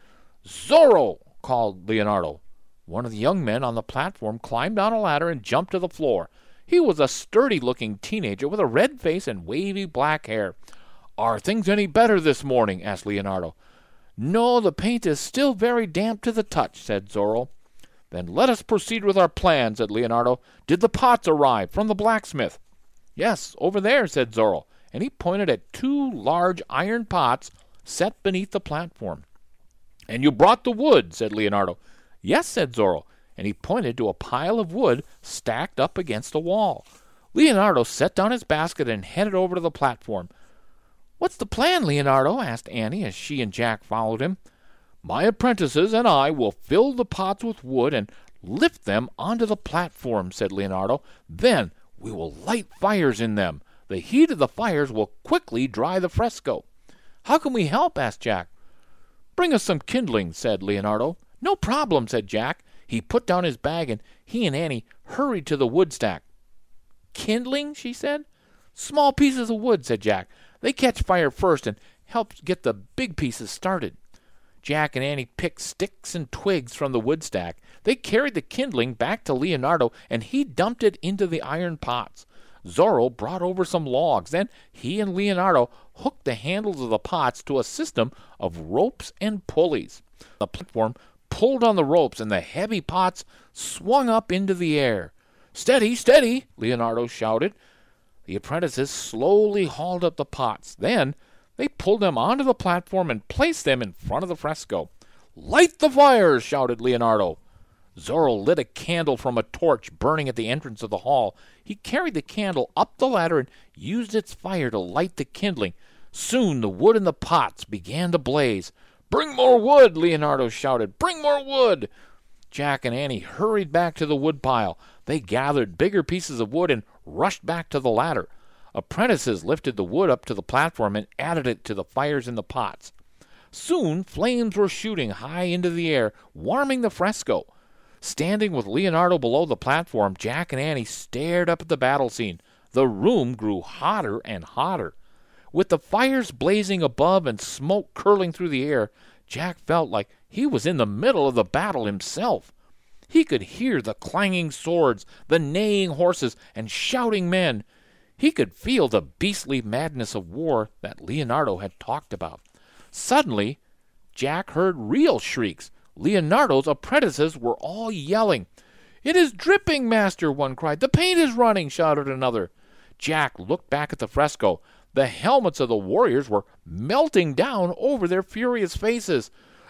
"Zorro!" called Leonardo. One of the young men on the platform climbed down a ladder and jumped to the floor. He was a sturdy-looking teenager with a red face and wavy black hair. "Are things any better this morning?" asked Leonardo. "No, the paint is still very damp to the touch," said Zorro. "Then let us proceed with our plan," said Leonardo. "Did the pots arrive from the blacksmith?" "Yes, over there," said Zorro, and he pointed at 2 large iron pots set beneath the platform. "And you brought the wood," said Leonardo. "Yes," said Zorro, and he pointed to a pile of wood stacked up against the wall. Leonardo set down his basket and headed over to the platform. "What's the plan, Leonardo?" asked Annie as she and Jack followed him. "My apprentices and I will fill the pots with wood and lift them onto the platform," said Leonardo. "Then we will light fires in them. The heat of the fires will quickly dry the fresco." "How can we help?" asked Jack. "Bring us some kindling," said Leonardo. "No problem," said Jack. He put down his bag, and he and Annie hurried to the wood stack. "Kindling?" she said. "Small pieces of wood," said Jack. "They catch fire first and help get the big pieces started." Jack and Annie picked sticks and twigs from the wood stack. They carried the kindling back to Leonardo, and he dumped it into the iron pots. Zorro brought over some logs. Then he and Leonardo hooked the handles of the pots to a system of ropes and pulleys. The platform pulled on the ropes, and the heavy pots swung up into the air. "Steady, steady!" Leonardo shouted. The apprentices slowly hauled up the pots. Then they pulled them onto the platform and placed them in front of the fresco. "Light the fires!" shouted Leonardo. Zorro lit a candle from a torch burning at the entrance of the hall. He carried the candle up the ladder and used its fire to light the kindling. Soon the wood in the pots began to blaze. "Bring more wood!" Leonardo shouted. "Bring more wood!" Jack and Annie hurried back to the wood pile. They gathered bigger pieces of wood and rushed back to the ladder. Apprentices lifted the wood up to the platform and added it to the fires in the pots. Soon flames were shooting high into the air, warming the fresco. Standing with Leonardo below the platform, Jack and Annie stared up at the battle scene. The room grew hotter and hotter. With the fires blazing above and smoke curling through the air, Jack felt like he was in the middle of the battle himself. He could hear the clanging swords, the neighing horses, and shouting men. He could feel the beastly madness of war that Leonardo had talked about. Suddenly, Jack heard real shrieks. Leonardo's apprentices were all yelling. "It is dripping, master!" one cried. "The paint is running!" shouted another. Jack looked back at the fresco. The helmets of the warriors were melting down over their furious faces.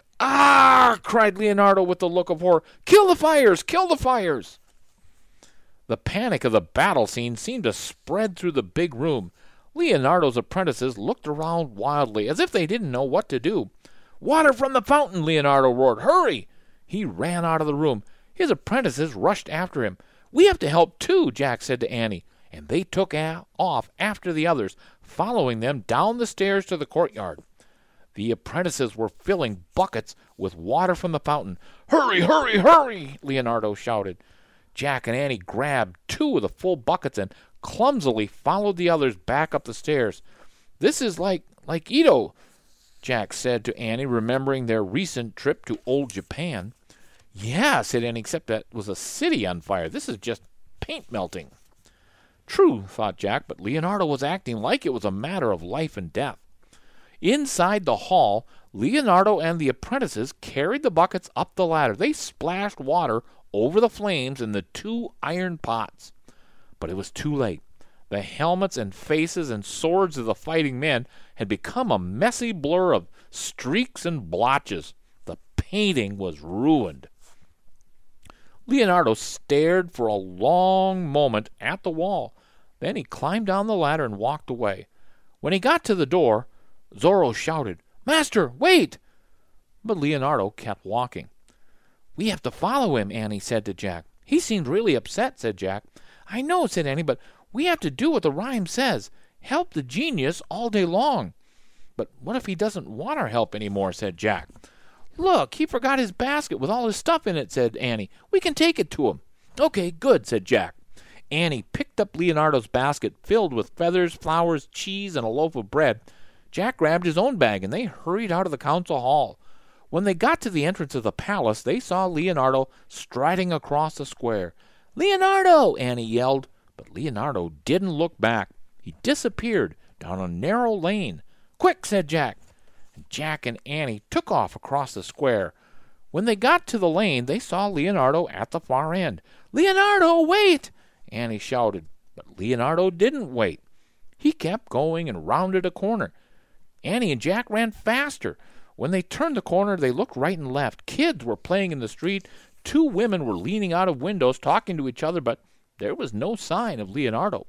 "Ah!" cried Leonardo with a look of horror. "Kill the fires! Kill the fires!" The panic of the battle scene seemed to spread through the big room. Leonardo's apprentices looked around wildly, as if they didn't know what to do. "Water from the fountain!" Leonardo roared. "Hurry!" He ran out of the room. His apprentices rushed after him. "We have to help too," Jack said to Annie, and they took off after the others, following them down the stairs to the courtyard. The apprentices were filling buckets with water from the fountain. "Hurry, hurry, hurry!" Leonardo shouted. Jack and Annie grabbed 2 of the full buckets and clumsily followed the others back up the stairs. "This is like Edo," Jack said to Annie, remembering their recent trip to old Japan. "Yeah," said Annie, "except that was a city on fire. This is just paint melting." True, thought Jack, but Leonardo was acting like it was a matter of life and death. Inside the hall, Leonardo and the apprentices carried the buckets up the ladder. They splashed water over the flames in the 2 iron pots. But it was too late. The helmets and faces and swords of the fighting men had become a messy blur of streaks and blotches. The painting was ruined. Leonardo stared for a long moment at the wall. Then he climbed down the ladder and walked away. When he got to the door, Zorro shouted, "Master, wait!"
but Leonardo kept walking. "We have to follow him," Annie said to Jack. "He seemed really upset," said Jack. "I know," said Annie, "but we have to do what the rhyme says. Help the genius all day long." "But what if he doesn't want our help any more?" said Jack. "Look, he forgot his basket with all his stuff in it," said Annie. "We can take it to him." "Okay, good," said Jack. Annie picked up Leonardo's basket filled with feathers, flowers, cheese, and a loaf of bread. Jack grabbed his own bag, and they hurried out of the council hall. When they got to the entrance of the palace, they saw Leonardo striding across the square. "Leonardo!" Annie yelled, but Leonardo didn't look back. He disappeared down a narrow lane. "Quick!" said Jack. And Jack and Annie took off across the square. When they got to the lane, they saw Leonardo at the far end. "Leonardo, wait!" Annie shouted, but Leonardo didn't wait. He kept going and rounded a corner. Annie and Jack ran faster. When they turned the corner, they looked right and left. Kids were playing in the street. 2 women were leaning out of windows talking to each other, but there was no sign of Leonardo.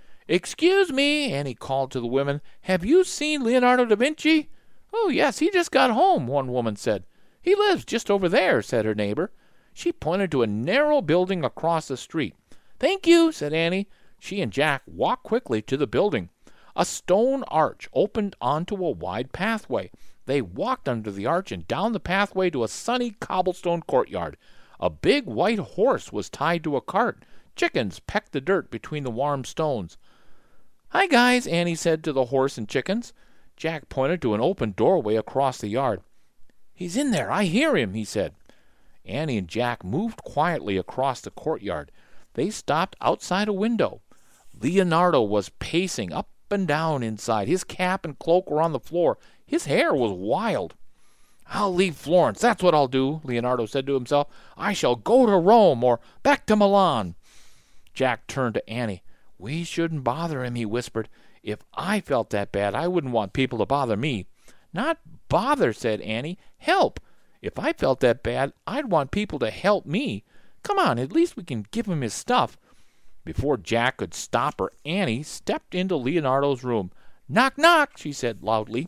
"Excuse me," Annie called to the women. "Have you seen Leonardo da Vinci?" "Oh, yes, he just got home," one woman said. "He lives just over there," said her neighbor. She pointed to a narrow building across the street. "Thank you," said Annie. She and Jack walked quickly to the building. A stone arch opened onto a wide pathway. They walked under the arch and down the pathway to a sunny cobblestone courtyard. A big white horse was tied to a cart. Chickens pecked the dirt between the warm stones. "Hi, guys," Annie said to the horse and chickens. Jack pointed to an open doorway across the yard. "He's in there. I hear him," he said. Annie and Jack moved quietly across the courtyard. They stopped outside a window. Leonardo was pacing up and down inside. His cap and cloak were on the floor. His hair was wild. "I'll leave Florence, that's what I'll do," Leonardo said to himself. "I shall go to Rome or back to Milan." Jack turned to Annie. "We shouldn't bother him," he whispered. "If I felt that bad, I wouldn't want people to bother me." "Not bother," said Annie. "Help. If I felt that bad, I'd want people to help me. Come on, at least we can give him his stuff." Before Jack could stop her, Annie stepped into Leonardo's room. "Knock, knock," she said loudly.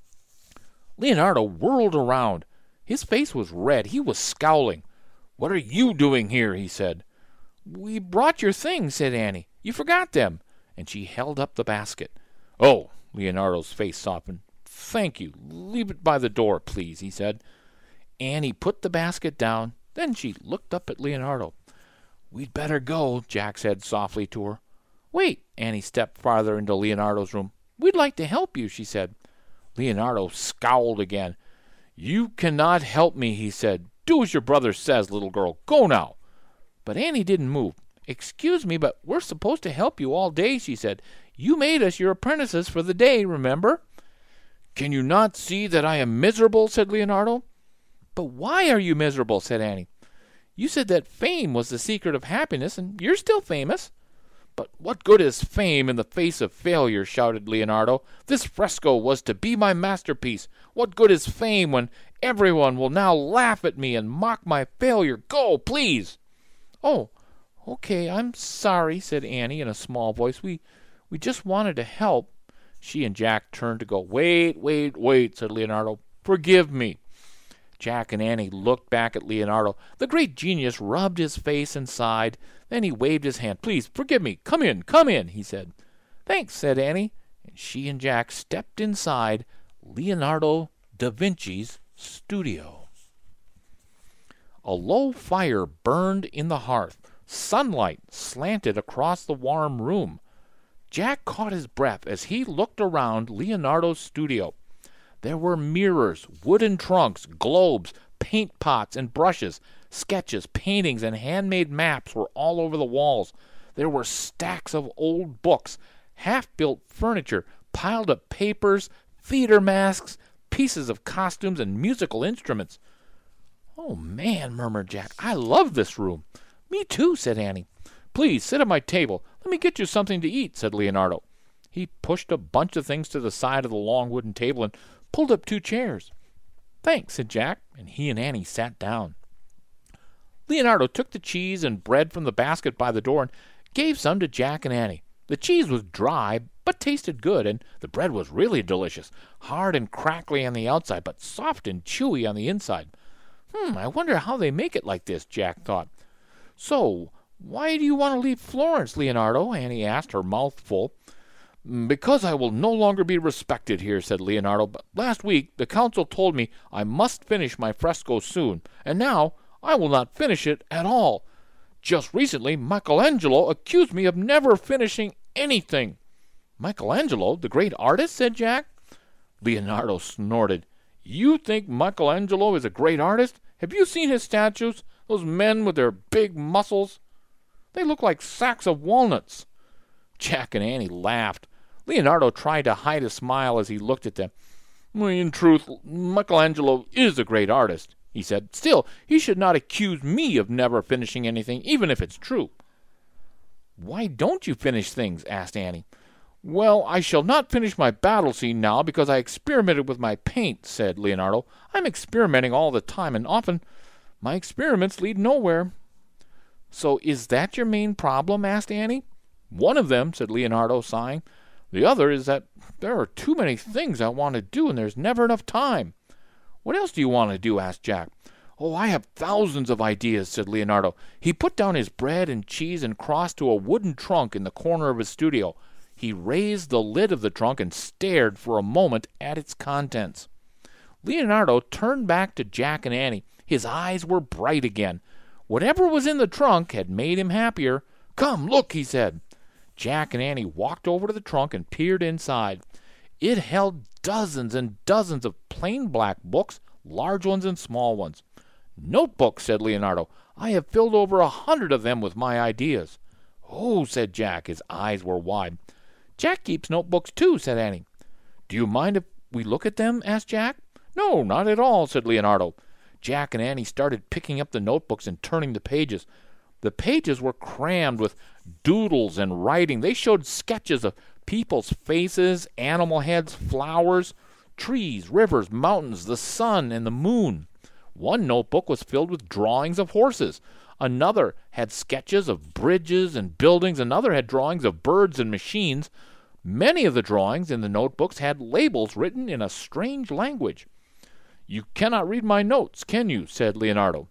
Leonardo whirled around. His face was red. He was scowling. "What are you doing here?" he said. "We brought your things," said Annie. "You forgot them." And she held up the basket. "Oh," Leonardo's face softened. "Thank you. Leave it by the door, please," he said. Annie put the basket down. Then she looked up at Leonardo. "We'd better go," Jack said softly to her. "Wait." Annie stepped farther into Leonardo's room. "We'd like to help you," she said. Leonardo scowled again. "You cannot help me," he said. "Do as your brother says, little girl. Go now." But Annie didn't move. "Excuse me, but we're supposed to help you all day," she said. "You made us your apprentices for the day, remember?" "Can you not see that I am miserable?" said Leonardo. "But why are you miserable?" said Annie. "You said that fame was the secret of happiness, and you're still famous." "But what good is fame in the face of failure?" shouted Leonardo. "This fresco was to be my masterpiece. What good is fame when everyone will now laugh at me and mock my failure? Go, please." "Oh, okay, I'm sorry," said Annie in a small voice. We just wanted to help." She and Jack turned to go. Wait, said Leonardo. "Forgive me." Jack and Annie looked back at Leonardo. The great genius rubbed his face and sighed. Then he waved his hand. "Please, forgive me. Come in," he said. "Thanks," said Annie. And she and Jack stepped inside Leonardo da Vinci's studio. A low fire burned in the hearth. Sunlight slanted across the warm room. Jack caught his breath as he looked around Leonardo's studio. There were mirrors, wooden trunks, globes, paint pots and brushes. Sketches, paintings, and handmade maps were all over the walls. There were stacks of old books, half-built furniture, piled-up papers, theater masks, pieces of costumes, and musical instruments. "Oh, man," murmured Jack, "I love this room." "Me too," said Annie. "Please, sit at my table. Let me get you something to eat," said Leonardo. He pushed a bunch of things to the side of the long wooden table and pulled up 2 chairs. "Thanks," said Jack, and he and Annie sat down. Leonardo took the cheese and bread from the basket by the door and gave some to Jack and Annie. The cheese was dry, but tasted good, and the bread was really delicious, hard and crackly on the outside, but soft and chewy on the inside. I wonder how they make it like this, Jack thought. So, why do you want to leave Florence, Leonardo? Annie asked, her mouth full. Because I will no longer be respected here, said Leonardo. But last week the council told me I must finish my fresco soon, and now I will not finish it at all. Just recently Michelangelo accused me of never finishing anything. Michelangelo, the great artist? Said Jack. Leonardo snorted. You think Michelangelo is a great artist? Have you seen his statues? Those men with their big muscles? They look like sacks of walnuts. Jack and Annie laughed. Leonardo tried to hide a smile as he looked at them. In truth, Michelangelo is a great artist, he said. Still, he should not accuse me of never finishing anything, even if it's true. Why don't you finish things? Asked Annie. Well, I shall not finish my battle scene now because I experimented with my paint, said Leonardo. I'm experimenting all the time, and often my experiments lead nowhere. So is that your main problem? Asked Annie. One of them, said Leonardo, sighing. The other is that there are too many things I want to do, and there's never enough time. What else do you want to do? Asked Jack. Oh, I have thousands of ideas, said Leonardo. He put down his bread and cheese and crossed to a wooden trunk in the corner of his studio. He raised the lid of the trunk and stared for a moment at its contents. Leonardo turned back to Jack and Annie. His eyes were bright again. Whatever was in the trunk had made him happier. Come, look, he said. Jack and Annie walked over to the trunk and peered inside. It held dozens and dozens of plain black books, large ones and small ones. Notebooks, said Leonardo. I have filled over 100 of them with my ideas. Oh, said Jack. His eyes were wide. Jack keeps notebooks too, said Annie. Do you mind if we look at them? Asked Jack. No, not at all, said Leonardo. Jack and Annie started picking up the notebooks and turning the pages. The pages were crammed with doodles and writing. They showed sketches of people's faces, animal heads, flowers, trees, rivers, mountains, the sun, and the moon. One notebook was filled with drawings of horses. Another had sketches of bridges and buildings. Another had drawings of birds and machines. Many of the drawings in the notebooks had labels written in a strange language. You cannot read my notes, can you? Said Leonardo.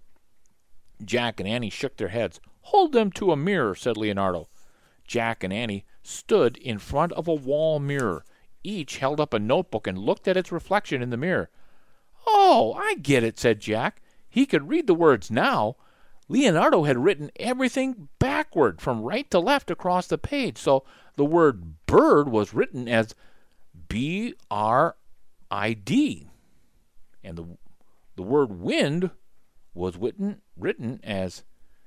Jack and Annie shook their heads. Hold them to a mirror, said Leonardo. Jack and Annie stood in front of a wall mirror. Each held up a notebook and looked at its reflection in the mirror. Oh, I get it, said Jack. He could read the words now. Leonardo had written everything backward from right to left across the page, so the word bird was written as B-R-I-D. And the word wind was written as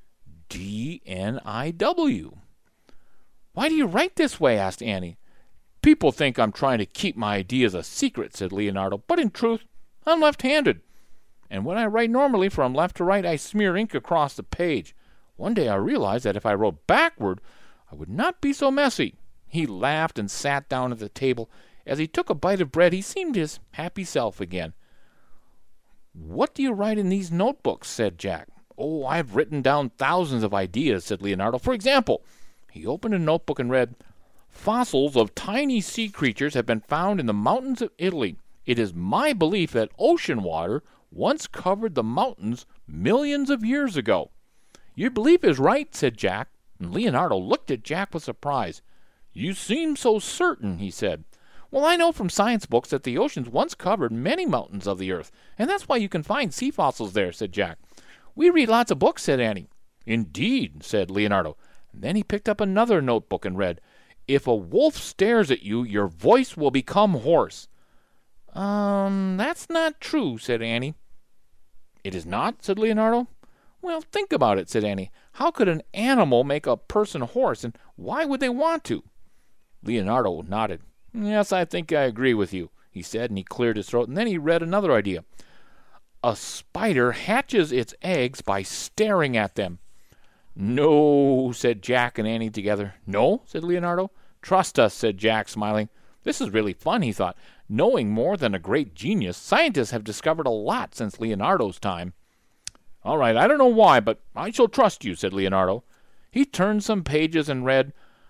D-N-I-W. Why do you write this way? Asked Annie. People think I'm trying to keep my ideas a secret, said Leonardo, but in truth, I'm left-handed. And when I write normally from left to right, I smear ink across the page. One day I realized that if I wrote backward, I would not be so messy. He laughed and sat down at the table. As he took a bite of bread, he seemed his happy self again. What do you write in these notebooks? Said Jack. Oh, I've written down thousands of ideas, said Leonardo. For example, he opened a notebook and read, Fossils of tiny sea creatures have been found in the mountains of Italy. It is my belief that ocean water once covered the mountains millions of years ago. Your belief is right, said Jack, and Leonardo looked at Jack with surprise. You seem so certain, he said. Well, I know from science books that the oceans once covered many mountains of the earth, and that's why you can find sea fossils there, said Jack. We read lots of books, said Annie. Indeed, said Leonardo. And then he picked up another notebook and read, If a wolf stares at you, your voice will become hoarse. That's not true, said Annie. It is not, said Leonardo. Well, think about it, said Annie. How could an animal make a person hoarse, and why would they want to? Leonardo nodded. Yes, I think I agree with you, he said, and he cleared his throat, and then he read another idea. A spider hatches its eggs by staring at them. No, said Jack and Annie together. No, said Leonardo. Trust us, said Jack, smiling. This is really fun, he thought. Knowing more than a great genius, scientists have discovered a lot since Leonardo's time. All right, I don't know why, but I shall trust you, said Leonardo. He turned some pages and read,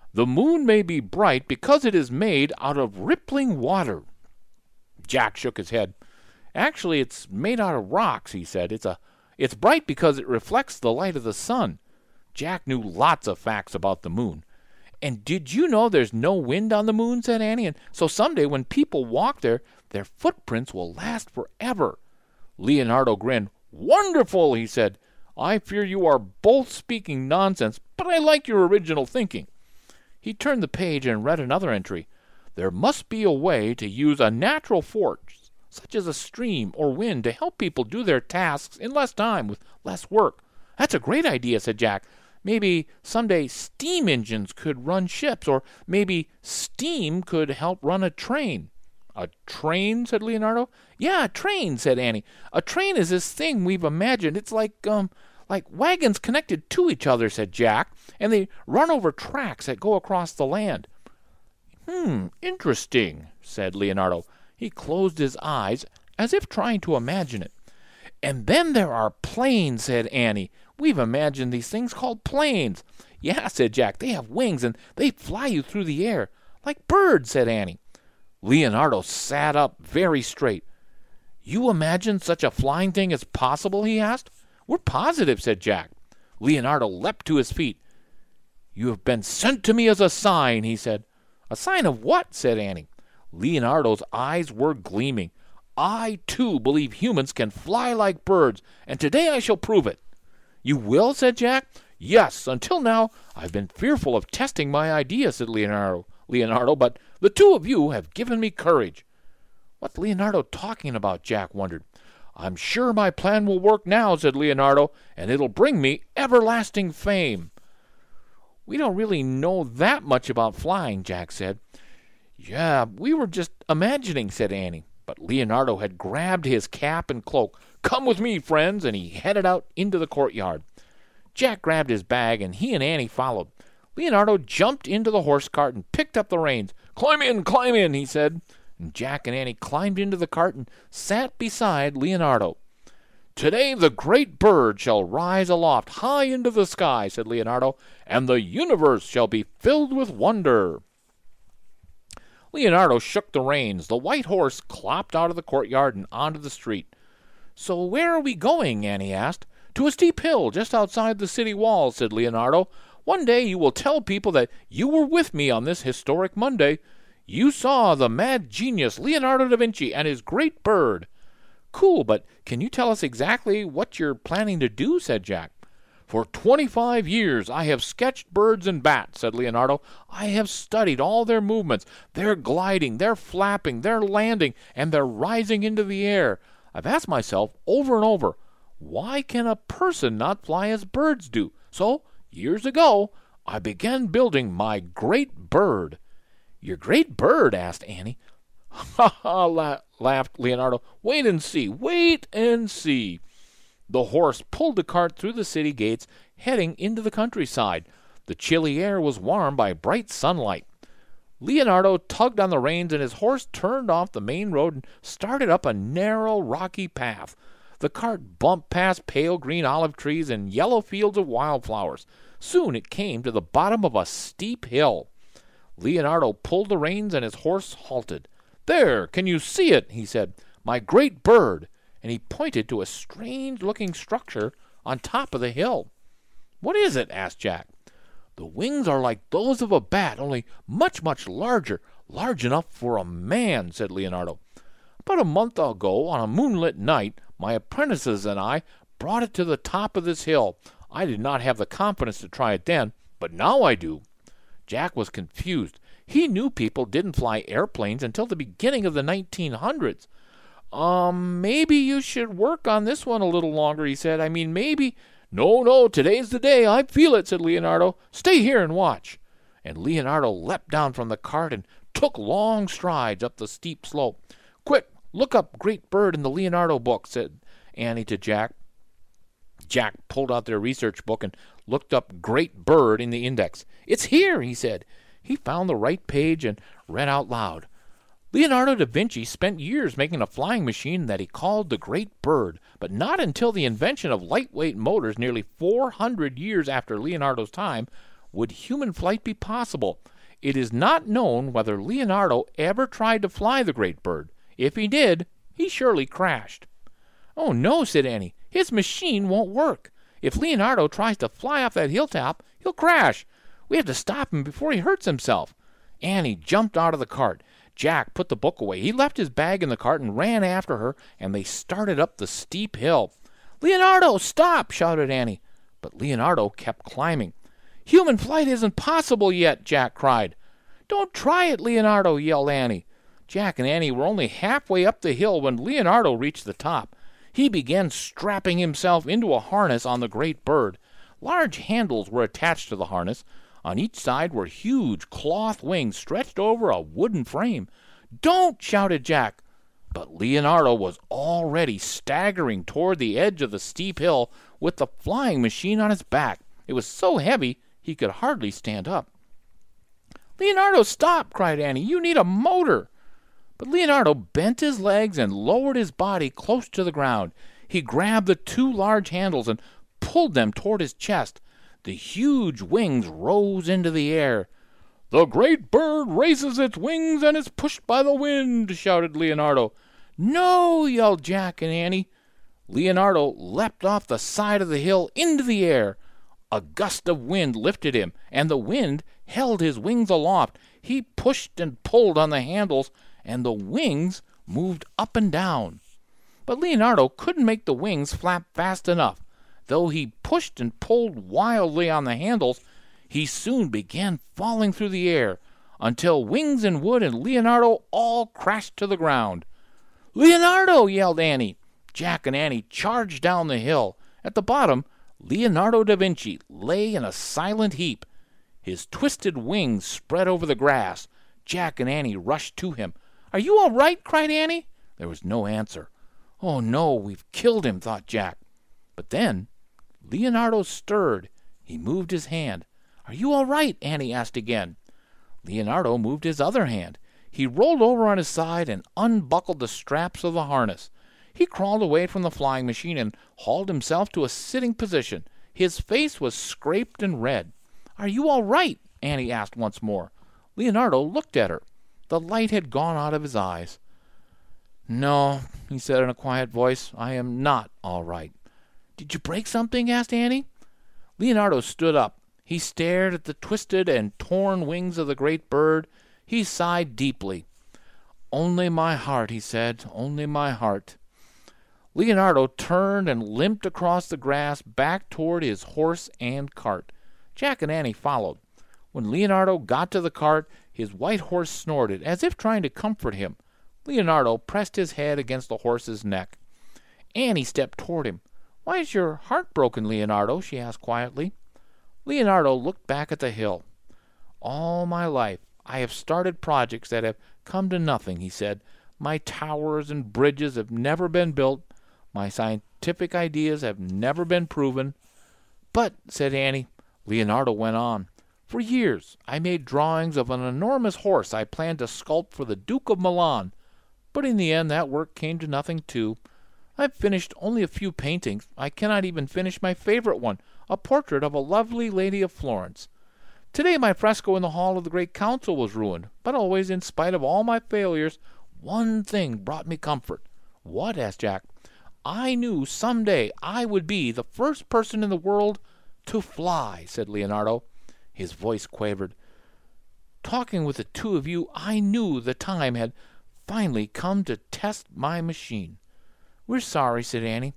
The moon may be bright because it is made out of rippling water. Jack shook his head. Actually, it's made out of rocks, he said. It's bright because it reflects the light of the sun. Jack knew lots of facts about the moon. And did you know there's no wind on the moon, said Annie, and so someday when people walk there, their footprints will last forever. Leonardo grinned. Wonderful, he said. I fear you are both speaking nonsense, but I like your original thinking. He turned the page and read another entry. There must be a way to use a natural force, such as a stream or wind, to help people do their tasks in less time with less work. That's a great idea, said Jack. Maybe someday steam engines could run ships, or maybe steam could help run a train. A train, said Leonardo. Yeah, a train, said Annie. A train is this thing we've imagined. It's like wagons connected to each other, said Jack, and they run over tracks that go across the land. Interesting, said Leonardo. He closed his eyes as if trying to imagine it. And then there are planes, said Annie. We've imagined these things called planes. Yeah, said Jack. They have wings, and they fly you through the air. Like birds, said Annie. Leonardo sat up very straight. You imagine such a flying thing as possible, he asked. We're positive, said Jack. Leonardo leapt to his feet. You have been sent to me as a sign, he said. A sign of what? Said Annie. Leonardo's eyes were gleaming. I, too, believe humans can fly like birds, and today I shall prove it. You will? Said Jack. Yes, until now I've been fearful of testing my idea, said Leonardo, but the two of you have given me courage. What's Leonardo talking about? Jack wondered. I'm sure my plan will work now, said Leonardo, and it'll bring me everlasting fame. We don't really know that much about flying, Jack said. Yeah, we were just imagining, said Annie. But Leonardo had grabbed his cap and cloak. Come with me, friends, and he headed out into the courtyard. Jack grabbed his bag, and he and Annie followed. Leonardo jumped into the horse cart and picked up the reins. Climb in, he said. And Jack and Annie climbed into the cart and sat beside Leonardo. Today the great bird shall rise aloft high into the sky, said Leonardo, and the universe shall be filled with wonder. Leonardo shook the reins. The white horse clopped out of the courtyard and onto the street. So where are we going? Annie asked. To a steep hill just outside the city walls, said Leonardo. One day you will tell people that you were with me on this historic Monday. You saw the mad genius Leonardo da Vinci and his great bird. Cool, but can you tell us exactly what you're planning to do? Said Jack. For 25 years I have sketched birds and bats, said Leonardo. I have studied all their movements, their gliding, their flapping, their landing, and their rising into the air. I've asked myself over and over, why can a person not fly as birds do? So, years ago, I began building my great bird. Your great bird? Asked Annie. Ha ha, laughed Leonardo. Wait and see. The horse pulled the cart through the city gates, heading into the countryside. The chilly air was warmed by bright sunlight. Leonardo tugged on the reins, and his horse turned off the main road and started up a narrow, rocky path. The cart bumped past pale green olive trees and yellow fields of wildflowers. Soon it came to the bottom of a steep hill. Leonardo pulled the reins, and his horse halted. There, can you see it? He said. My great bird. And he pointed to a strange-looking structure on top of the hill. What is it? Asked Jack. The wings are like those of a bat, only much, much larger, large enough for a man, said Leonardo. About a month ago, on a moonlit night, my apprentices and I brought it to the top of this hill. I did not have the confidence to try it then, but now I do. Jack was confused. He knew people didn't fly airplanes until the beginning of the 1900s. Maybe you should work on this one a little longer, he said. Maybe. No, today's the day. I feel it, said Leonardo. Stay here and watch. And Leonardo leapt down from the cart and took long strides up the steep slope. Quick, look up Great Bird in the Leonardo book, said Annie to Jack. Jack pulled out their research book and looked up Great Bird in the index. It's here, he said. He found the right page and read out loud. Leonardo da Vinci spent years making a flying machine that he called the Great Bird, but not until the invention of lightweight motors nearly 400 years after Leonardo's time would human flight be possible? It is not known whether Leonardo ever tried to fly the great bird. If he did, he surely crashed. Oh, no, said Annie. His machine won't work. If Leonardo tries to fly off that hilltop, he'll crash. We have to stop him before he hurts himself. Annie jumped out of the cart. Jack put the book away. He left his bag in the cart and ran after her, and they started up the steep hill. Leonardo, stop! Shouted Annie. But Leonardo kept climbing. Human flight isn't possible yet, Jack cried. Don't try it, Leonardo, yelled Annie. Jack and Annie were only halfway up the hill when Leonardo reached the top. He began strapping himself into a harness on the great bird. Large handles were attached to the harness. On each side were huge cloth wings stretched over a wooden frame. Don't! Shouted Jack. But Leonardo was already staggering toward the edge of the steep hill with the flying machine on his back. It was so heavy he could hardly stand up. Leonardo, stop! Cried Annie. You need a motor. But Leonardo bent his legs and lowered his body close to the ground. He grabbed the two large handles and pulled them toward his chest. The huge wings rose into the air. The great bird raises its wings and is pushed by the wind, shouted Leonardo. No, yelled Jack and Annie. Leonardo leapt off the side of the hill into the air. A gust of wind lifted him, and the wind held his wings aloft. He pushed and pulled on the handles, and the wings moved up and down. But Leonardo couldn't make the wings flap fast enough. Though he pushed and pulled wildly on the handles, he soon began falling through the air, until Wings and Wood and Leonardo all crashed to the ground. Leonardo! Yelled Annie. Jack and Annie charged down the hill. At the bottom, Leonardo da Vinci lay in a silent heap. His twisted wings spread over the grass. Jack and Annie rushed to him. Are you all right? Cried Annie. There was no answer. Oh, no, we've killed him, thought Jack. But then Leonardo stirred. He moved his hand. Are you all right? Annie asked again. Leonardo moved his other hand. He rolled over on his side and unbuckled the straps of the harness. He crawled away from the flying machine and hauled himself to a sitting position. His face was scraped and red. Are you all right? Annie asked once more. Leonardo looked at her. The light had gone out of his eyes. No, he said in a quiet voice, I am not all right. Did you break something? Asked Annie. Leonardo stood up. He stared at the twisted and torn wings of the great bird. He sighed deeply. Only my heart, he said, only my heart. Leonardo turned and limped across the grass back toward his horse and cart. Jack and Annie followed. When Leonardo got to the cart, his white horse snorted, as if trying to comfort him. Leonardo pressed his head against the horse's neck. Annie stepped toward him. Why is your heart broken, Leonardo? She asked quietly. Leonardo looked back at the hill. All my life I have started projects that have come to nothing, he said. My towers and bridges have never been built. My scientific ideas have never been proven. But, said Annie, Leonardo went on, for years I made drawings of an enormous horse I planned to sculpt for the Duke of Milan. But in the end that work came to nothing too. I've finished only a few paintings. I cannot even finish my favorite one, a portrait of a lovely lady of Florence. Today my fresco in the hall of the Great Council was ruined, but always, in spite of all my failures, one thing brought me comfort. What? Asked Jack. I knew some day I would be the first person in the world to fly, said Leonardo. His voice quavered. Talking with the two of you, I knew the time had finally come to test my machine. We're sorry, said Annie.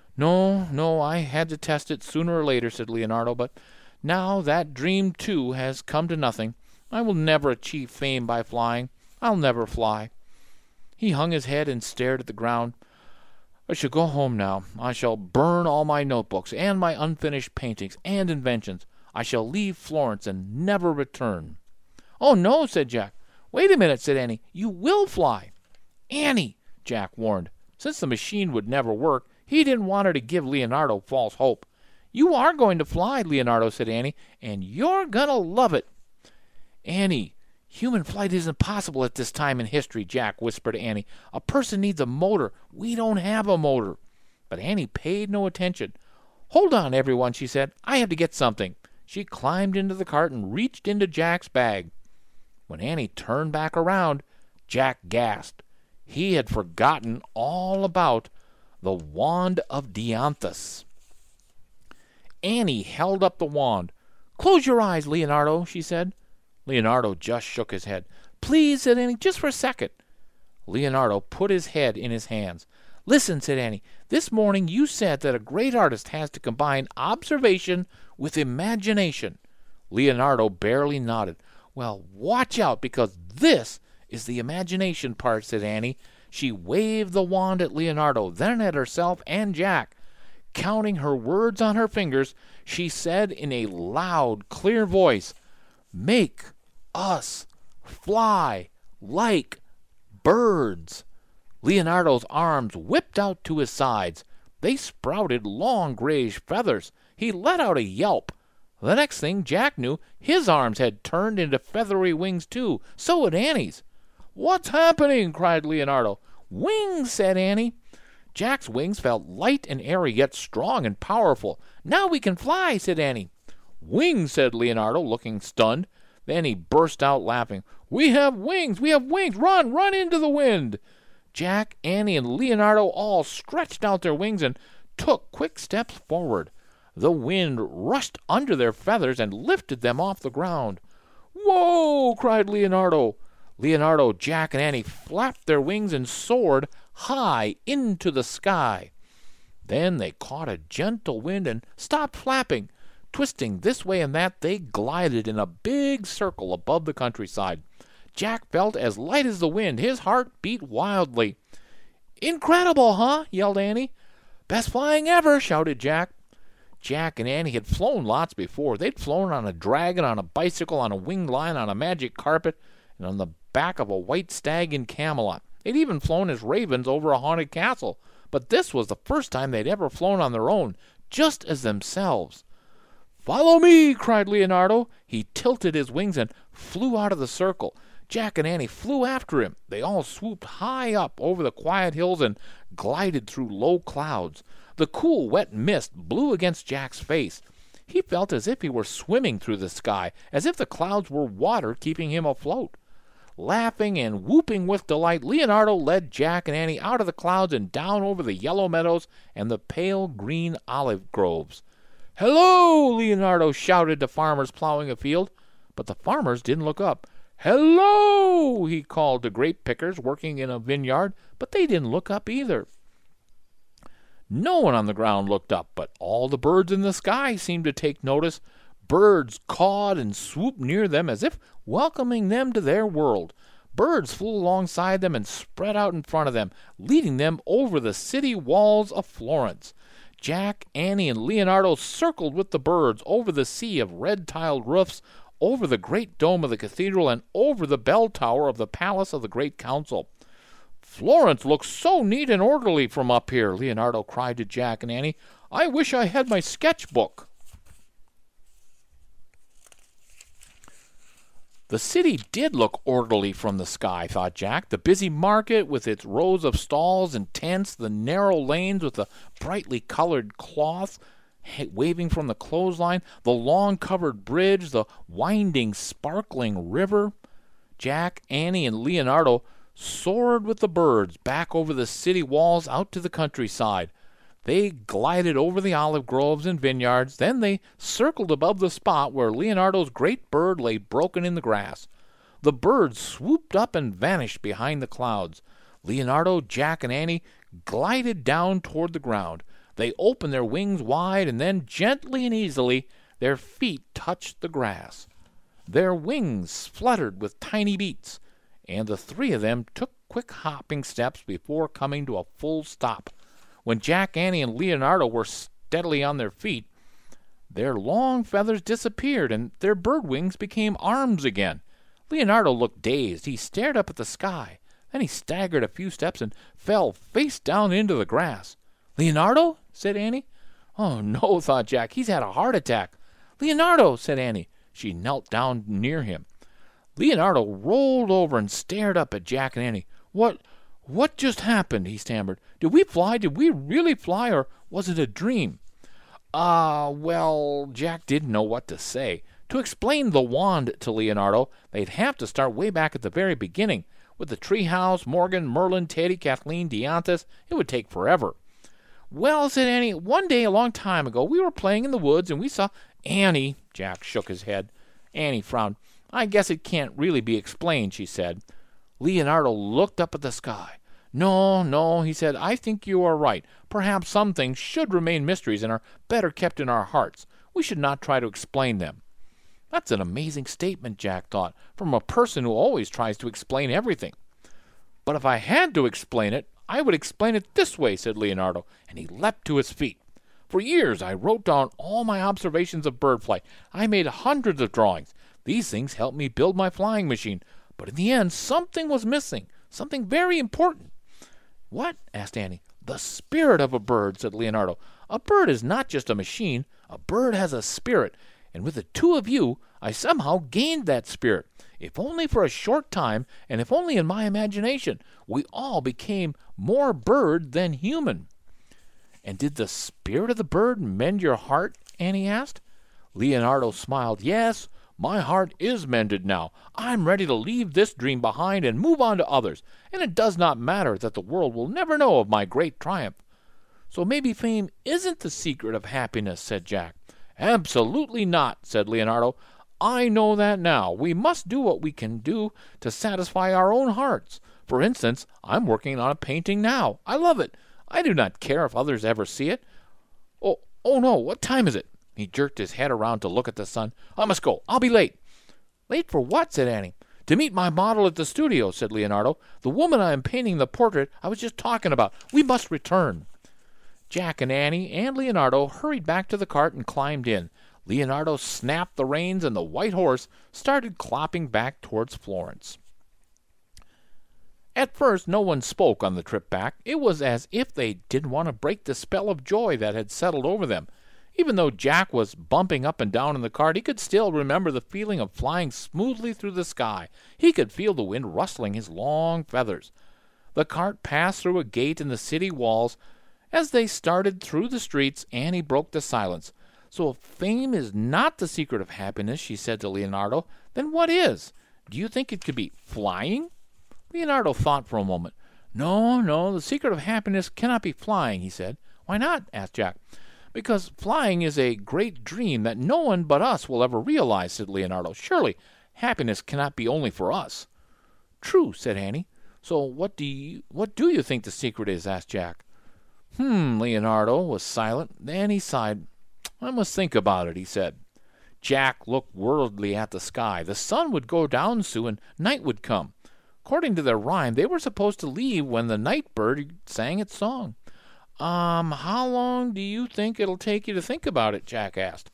No, I had to test it sooner or later, said Leonardo, but now that dream, too, has come to nothing. I will never achieve fame by flying. I'll never fly. He hung his head and stared at the ground. I shall go home now. I shall burn all my notebooks and my unfinished paintings and inventions. I shall leave Florence and never return. Oh, no, said Jack. Wait a minute, said Annie. You will fly. Annie, Jack warned. Since the machine would never work, he didn't want her to give Leonardo false hope. You are going to fly, Leonardo, said Annie, and you're going to love it. Annie, human flight isn't possible at this time in history, Jack whispered to Annie. A person needs a motor. We don't have a motor. But Annie paid no attention. Hold on, everyone, she said. I have to get something. She climbed into the cart and reached into Jack's bag. When Annie turned back around, Jack gasped. He had forgotten all about the wand of Dianthus. Annie held up the wand. "Close your eyes, Leonardo," she said. Leonardo just shook his head. "Please," said Annie, "just for a second." Leonardo put his head in his hands. "Listen," said Annie, "this morning you said that a great artist has to combine observation with imagination." Leonardo barely nodded. "Well, watch out, because this is the imagination part," said Annie. She waved the wand at Leonardo, then at herself and Jack. Counting her words on her fingers, she said in a loud, clear voice, "Make us fly like birds." Leonardo's arms whipped out to his sides. They sprouted long grayish feathers. He let out a yelp. The next thing Jack knew, his arms had turned into feathery wings too. So had Annie's. "What's happening?" cried Leonardo. "Wings," said Annie. Jack's wings felt light and airy, yet strong and powerful. "Now we can fly," said Annie. "Wings," said Leonardo, looking stunned. Then he burst out laughing. "We have wings! We have wings! Run into the wind!" Jack, Annie, and Leonardo all stretched out their wings and took quick steps forward. The wind rushed under their feathers and lifted them off the ground. "Whoa!" cried Leonardo. Leonardo, Jack, and Annie flapped their wings and soared high into the sky. Then they caught a gentle wind and stopped flapping. Twisting this way and that, they glided in a big circle above the countryside. Jack felt as light as the wind. His heart beat wildly. "Incredible, huh?" yelled Annie. "Best flying ever," shouted Jack. Jack and Annie had flown lots before. They'd flown on a dragon, on a bicycle, on a winged lion, on a magic carpet, and on the back of a white stag in Camelot. They'd even flown as ravens over a haunted castle. But this was the first time they'd ever flown on their own, just as themselves. "Follow me!" cried Leonardo. He tilted his wings and flew out of the circle. Jack and Annie flew after him. They all swooped high up over the quiet hills and glided through low clouds. The cool, wet mist blew against Jack's face. He felt as if he were swimming through the sky, as if the clouds were water keeping him afloat. Laughing and whooping with delight, Leonardo led Jack and Annie out of the clouds and down over the yellow meadows and the pale green olive groves. "Hello!" Leonardo shouted to farmers plowing a field, but the farmers didn't look up. "Hello!" he called to grape pickers working in a vineyard, but they didn't look up either. No one on the ground looked up, but all the birds in the sky seemed to take notice. Birds cawed and swooped near them as if welcoming them to their world. Birds flew alongside them and spread out in front of them, leading them over the city walls of Florence. Jack, Annie, and Leonardo circled with the birds over the sea of red-tiled roofs, over the great dome of the cathedral, and over the bell tower of the palace of the Great Council. "Florence looks so neat and orderly from up here," Leonardo cried to Jack and Annie. "I wish I had my sketchbook." The city did look orderly from the sky, thought Jack. The busy market with its rows of stalls and tents, the narrow lanes with the brightly colored cloths waving from the clothesline, the long covered bridge, the winding, sparkling river. Jack, Annie, and Leonardo soared with the birds back over the city walls out to the countryside. They glided over the olive groves and vineyards. Then they circled above the spot where Leonardo's great bird lay broken in the grass. The bird swooped up and vanished behind the clouds. Leonardo, Jack, and Annie glided down toward the ground. They opened their wings wide, and then gently and easily their feet touched the grass. Their wings fluttered with tiny beats, and the three of them took quick hopping steps before coming to a full stop. When Jack, Annie, and Leonardo were steadily on their feet, their long feathers disappeared, and their bird wings became arms again. Leonardo looked dazed. He stared up at the sky. Then he staggered a few steps and fell face down into the grass. "Leonardo?" said Annie. "Oh, no," thought Jack. "He's had a heart attack." "Leonardo," said Annie. She knelt down near him. Leonardo rolled over and stared up at Jack and Annie. What just happened?" he stammered. "Did we fly? Did we really fly, or was it a dream?" Well, Jack didn't know what to say. To explain the wand to Leonardo, they'd have to start way back at the very beginning. With the treehouse, Morgan, Merlin, Teddy, Kathleen, Dianthus, it would take forever. Well, said Annie, one day a long time ago, we were playing in the woods and we saw Annie. Jack shook his head. Annie frowned. I guess it can't really be explained, she said. Leonardo looked up at the sky. No, he said, I think you are right. Perhaps some things should remain mysteries and are better kept in our hearts. We should not try to explain them. That's an amazing statement, Jack thought, from a person who always tries to explain everything. But if I had to explain it, I would explain it this way, said Leonardo, and he leapt to his feet. For years I wrote down all my observations of bird flight. I made hundreds of drawings. These things helped me build my flying machine. But in the end, something was missing, something very important. What? Asked Annie. The spirit of a bird, said Leonardo. A bird is not just a machine. A bird has a spirit. And with the two of you, I somehow gained that spirit. If only for a short time, and if only in my imagination, we all became more bird than human. And did the spirit of the bird mend your heart? Annie asked. Leonardo smiled. Yes, my heart is mended now. I'm ready to leave this dream behind and move on to others, and it does not matter that the world will never know of my great triumph. So maybe fame isn't the secret of happiness, said Jack. Absolutely not, said Leonardo. I know that now. We must do what we can do to satisfy our own hearts. For instance, I'm working on a painting now. I love it. I do not care if others ever see it. Oh no, what time is it? He jerked his head around to look at the sun. I must go. I'll be late. Late for what? Said Annie. To meet my model at the studio, said Leonardo. The woman I am painting the portrait I was just talking about. We must return. Jack and Annie and Leonardo hurried back to the cart and climbed in. Leonardo snapped the reins and the white horse started clopping back towards Florence. At first no one spoke on the trip back. It was as if they didn't want to break the spell of joy that had settled over them. Even though Jack was bumping up and down in the cart, he could still remember the feeling of flying smoothly through the sky. He could feel the wind rustling his long feathers. The cart passed through a gate in the city walls. As they started through the streets, Annie broke the silence. So if fame is not the secret of happiness, she said to Leonardo, then what is? Do you think it could be flying? Leonardo thought for a moment. No, the secret of happiness cannot be flying, he said. Why not? Asked Jack. Because flying is a great dream that no one but us will ever realize, said Leonardo. Surely happiness cannot be only for us. True, said Annie. So what do you think the secret is? Asked Jack. Leonardo was silent. Then he sighed. I must think about it, he said. Jack looked worriedly at the sky. The sun would go down soon and night would come. According to their rhyme, they were supposed to leave when the night bird sang its song. How long do you think it'll take you to think about it? Jack asked.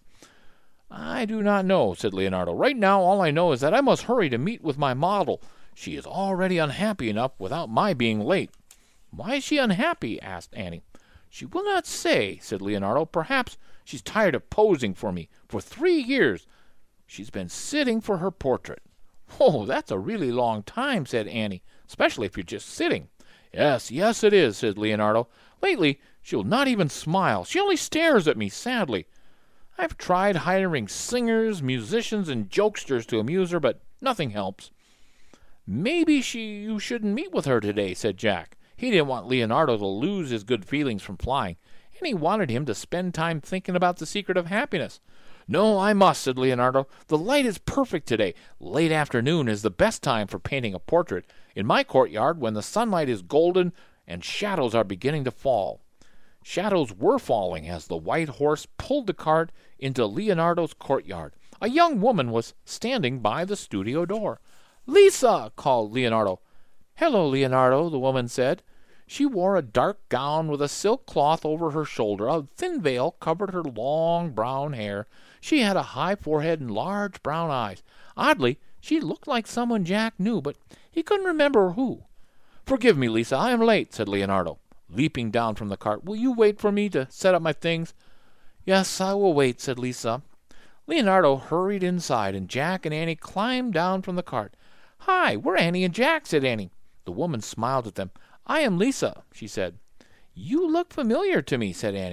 I do not know, said Leonardo. Right now, all I know is that I must hurry to meet with my model. She is already unhappy enough without my being late. Why is she unhappy? Asked Annie. She will not say, said Leonardo. Perhaps she's tired of posing for me. For 3 years she's been sitting for her portrait. Oh, that's a really long time, said Annie, especially if you're just sitting. Yes, it is, said Leonardo. Lately, she'll not even smile. She only stares at me sadly. I've tried hiring singers, musicians, and jokesters to amuse her, but nothing helps. Maybe you shouldn't meet with her today, said Jack. He didn't want Leonardo to lose his good feelings from flying, and he wanted him to spend time thinking about the secret of happiness. No, I must, said Leonardo. The light is perfect today. Late afternoon is the best time for painting a portrait. In my courtyard, when the sunlight is golden and shadows are beginning to fall. Shadows were falling as the white horse pulled the cart into Leonardo's courtyard. A young woman was standing by the studio door. Lisa! Called Leonardo. Hello, Leonardo, the woman said. She wore a dark gown with a silk cloth over her shoulder. A thin veil covered her long brown hair. She had a high forehead and large brown eyes. Oddly, she looked like someone Jack knew, but he couldn't remember who. Forgive me, Lisa, I am late, said Leonardo, leaping down from the cart. Will you wait for me to set up my things? Yes, I will wait, said Lisa. Leonardo hurried inside, and Jack and Annie climbed down from the cart. Hi, we're Annie and Jack, said Annie. The woman smiled at them. I am Lisa, she said. You look familiar to me, said Annie.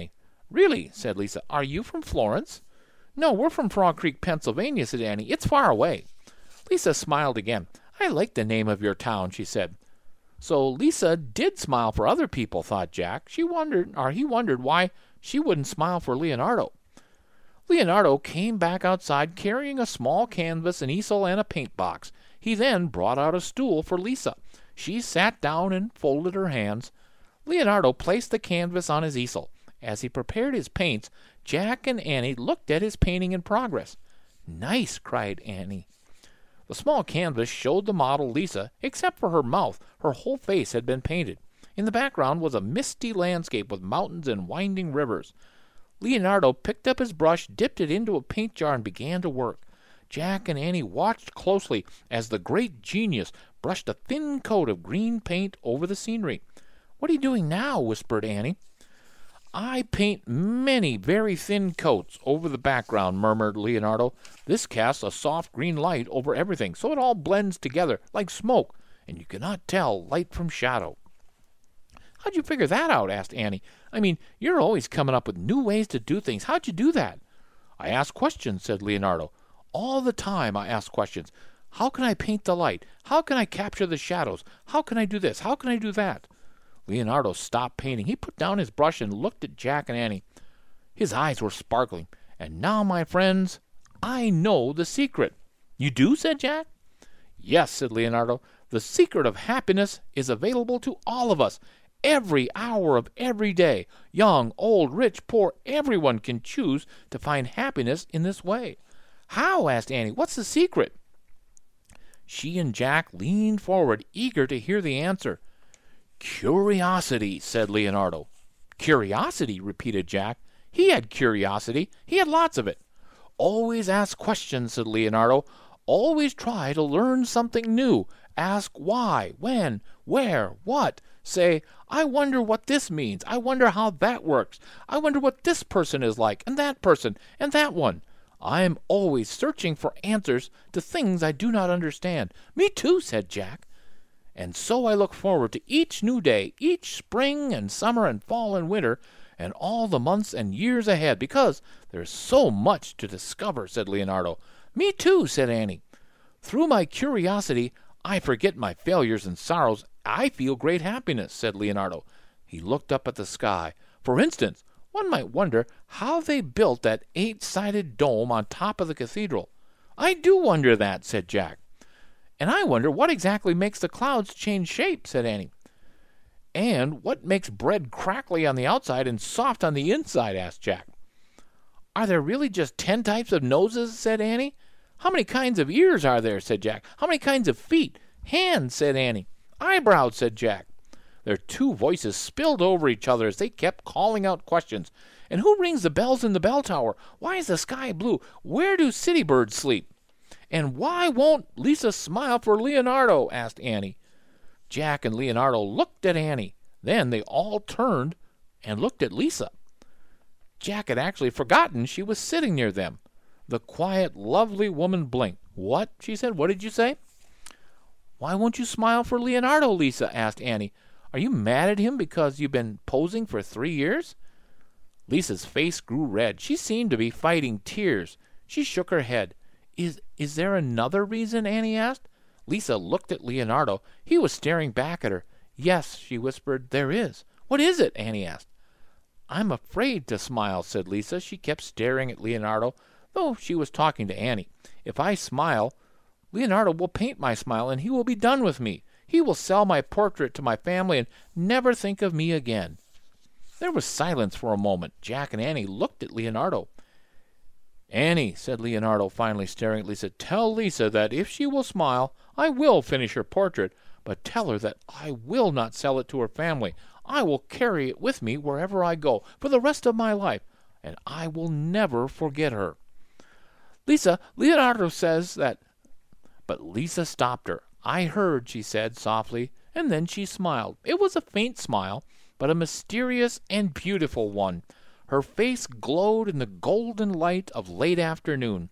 Really, said Lisa. Are you from Florence? No, we're from Frog Creek, Pennsylvania, said Annie. It's far away. Lisa smiled again. I like the name of your town, she said. So Lisa did smile for other people, thought Jack. He wondered why she wouldn't smile for Leonardo. Leonardo came back outside carrying a small canvas, an easel, and a paint box. He then brought out a stool for Lisa. She sat down and folded her hands. Leonardo placed the canvas on his easel. As he prepared his paints, Jack and Annie looked at his painting in progress. Nice, cried Annie. The small canvas showed the model Lisa, except for her mouth. Her whole face had been painted. In the background was a misty landscape with mountains and winding rivers. Leonardo picked up his brush, dipped it into a paint jar, and began to work. Jack and Annie watched closely as the great genius brushed a thin coat of green paint over the scenery. What are you doing now? Whispered Annie. I paint many very thin coats over the background, murmured Leonardo. This casts a soft green light over everything, so it all blends together like smoke, and you cannot tell light from shadow. How'd you figure that out? Asked Annie. I mean, you're always coming up with new ways to do things. How'd you do that? I ask questions, said Leonardo. All the time I ask questions. How can I paint the light? How can I capture the shadows? How can I do this? How can I do that? Leonardo stopped painting. He put down his brush and looked at Jack and Annie. His eyes were sparkling. And now, my friends, I know the secret. You do? Said Jack. Yes, said Leonardo. The secret of happiness is available to all of us. Every hour of every day, young, old, rich, poor, everyone can choose to find happiness in this way. How? Asked Annie. What's the secret? She and Jack leaned forward, eager to hear the answer. Curiosity, said Leonardo. Curiosity, repeated Jack. He had curiosity. He had lots of it. Always ask questions, said Leonardo. Always try to learn something new. Ask why, when, where, what. Say, I wonder what this means. I wonder how that works. I wonder what this person is like, and that person, and that one. I am always searching for answers to things I do not understand. Me too, said Jack. And so I look forward to each new day, each spring and summer and fall and winter, and all the months and years ahead, because there's so much to discover, said Leonardo. Me too, said Annie. Through my curiosity, I forget my failures and sorrows. I feel great happiness, said Leonardo. He looked up at the sky. For instance, one might wonder how they built that 8-sided dome on top of the cathedral. I do wonder that, said Jack. And I wonder what exactly makes the clouds change shape, said Annie. And what makes bread crackly on the outside and soft on the inside, asked Jack. Are there really just 10 types of noses, said Annie. How many kinds of ears are there, said Jack. How many kinds of feet? Hands, said Annie. Eyebrows, said Jack. Their two voices spilled over each other as they kept calling out questions. And who rings the bells in the bell tower? Why is the sky blue? Where do city birds sleep? And why won't Lisa smile for Leonardo? Asked Annie. Jack and Leonardo looked at Annie. Then they all turned and looked at Lisa. Jack had actually forgotten she was sitting near them. The quiet, lovely woman blinked. What? She said. What did you say? Why won't you smile for Leonardo, Lisa? Asked Annie. Are you mad at him because you've been posing for 3 years? Lisa's face grew red. She seemed to be fighting tears. She shook her head. Is there another reason? Annie asked. Lisa looked at Leonardo. He was staring back at her. Yes, she whispered, there is. What is it? Annie asked. I'm afraid to smile, said Lisa. She kept staring at Leonardo, though she was talking to Annie. If I smile, Leonardo will paint my smile, and he will be done with me. He will sell my portrait to my family and never think of me again. There was silence for a moment. Jack and Annie looked at Leonardo. Annie, said Leonardo, finally staring at Lisa, tell Lisa that if she will smile, I will finish her portrait, but tell her that I will not sell it to her family. I will carry it with me wherever I go for the rest of my life, and I will never forget her. Lisa, Leonardo says that... But Lisa stopped her. I heard, she said softly, and then she smiled. It was a faint smile, but a mysterious and beautiful one. Her face glowed in the golden light of late afternoon.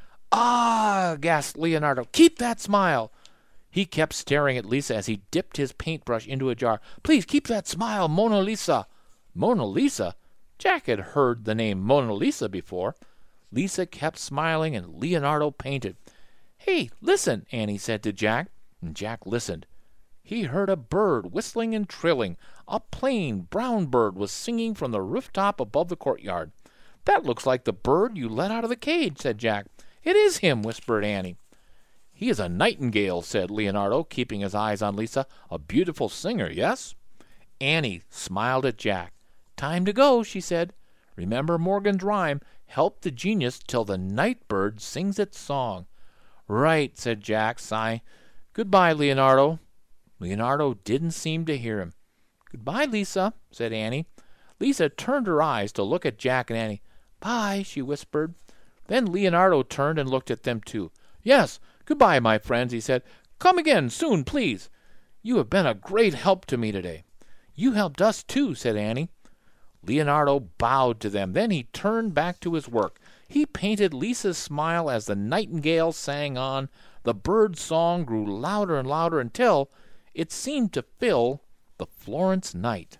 Ah, gasped Leonardo, keep that smile. He kept staring at Lisa as he dipped his paintbrush into a jar. Please keep that smile, Mona Lisa. Mona Lisa? Jack had heard the name Mona Lisa before. Lisa kept smiling, and Leonardo painted. "Hey, listen," Annie said to Jack, and Jack listened. He heard a bird whistling and trilling. A plain brown bird was singing from the rooftop above the courtyard. "That looks like the bird you let out of the cage," said Jack. "It is him," whispered Annie. "He is a nightingale," said Leonardo, keeping his eyes on Lisa. "A beautiful singer, yes?" Annie smiled at Jack. "Time to go," she said. "Remember Morgan's rhyme, help the genius till the night bird sings its song." "Right," said Jack, sighing. "Goodbye, Leonardo." Leonardo didn't seem to hear him. "Goodbye, Lisa," said Annie. Lisa turned her eyes to look at Jack and Annie. "Bye," she whispered. Then Leonardo turned and looked at them too. "Yes, goodbye, my friends," he said. "Come again soon, please. You have been a great help to me today." "You helped us too," said Annie. Leonardo bowed to them. Then he turned back to his work. He painted Lisa's smile as the nightingale sang on. The bird's song grew louder and louder until it seemed to fill the Florence night.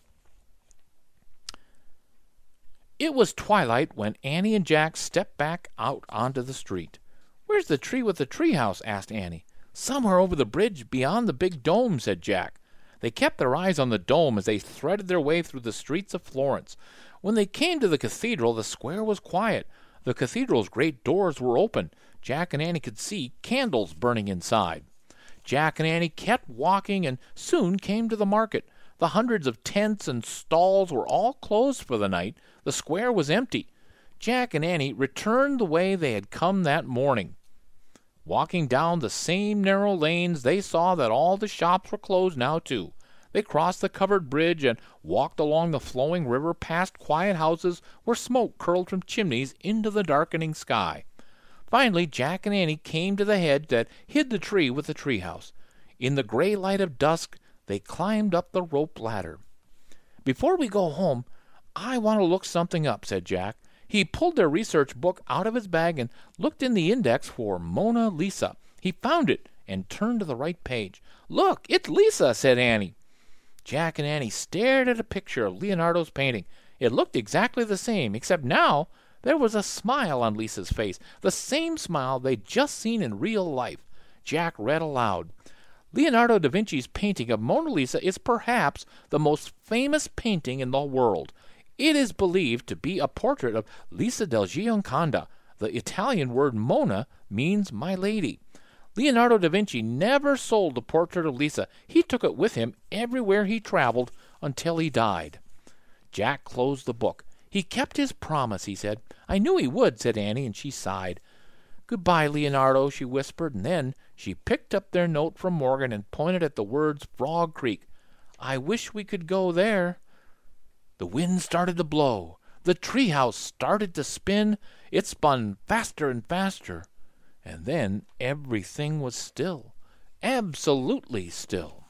It was twilight when Annie and Jack stepped back out onto the street. "Where's the tree with the treehouse?" asked Annie. "Somewhere over the bridge beyond the big dome," said Jack. They kept their eyes on the dome as they threaded their way through the streets of Florence. When they came to the cathedral, the square was quiet. The cathedral's great doors were open. Jack and Annie could see candles burning inside. Jack and Annie kept walking and soon came to the market. The hundreds of tents and stalls were all closed for the night. The square was empty. Jack and Annie returned the way they had come that morning. Walking down the same narrow lanes, they saw that all the shops were closed now, too. They crossed the covered bridge and walked along the flowing river past quiet houses where smoke curled from chimneys into the darkening sky. Finally, Jack and Annie came to the hedge that hid the tree with the treehouse. In the gray light of dusk, they climbed up the rope ladder. "Before we go home, I want to look something up," said Jack. He pulled their research book out of his bag and looked in the index for Mona Lisa. He found it and turned to the right page. "Look, it's Lisa," said Annie. Jack and Annie stared at a picture of Leonardo's painting. It looked exactly the same, except now there was a smile on Lisa's face, the same smile they'd just seen in real life. Jack read aloud. "Leonardo da Vinci's painting of Mona Lisa is perhaps the most famous painting in the world. It is believed to be a portrait of Lisa del Gioconda. The Italian word Mona means my lady. Leonardo da Vinci never sold the portrait of Lisa. He took it with him everywhere he traveled until he died." Jack closed the book. "He kept his promise," he said. "I knew he would," said Annie, and she sighed. "Goodbye, Leonardo," she whispered, and then she picked up their note from Morgan and pointed at the words Frog Creek. "I wish we could go there." The wind started to blow. The treehouse started to spin. It spun faster and faster. And then everything was still. Absolutely still.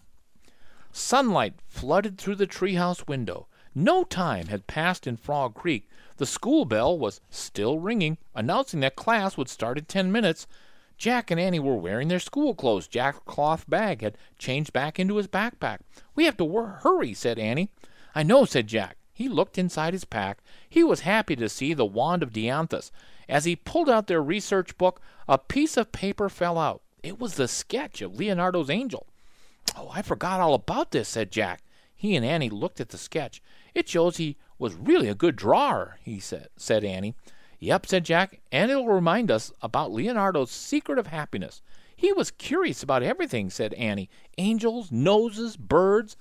Sunlight flooded through the treehouse window. No time had passed in Frog Creek. The school bell was still ringing, announcing that class would start in 10 minutes. Jack and Annie were wearing their school clothes. Jack's cloth bag had changed back into his backpack. "We have to hurry," said Annie. "I know," said Jack. He looked inside his pack. He was happy to see the wand of Dianthus. As he pulled out their research book, a piece of paper fell out. It was the sketch of Leonardo's angel. "Oh, I forgot all about this," said Jack. He and Annie looked at the sketch. "It shows he was really a good drawer," said Annie. "Yep," said Jack, "and it'll remind us about Leonardo's secret of happiness." "He was curious about everything," said Annie. "Angels, noses, birds."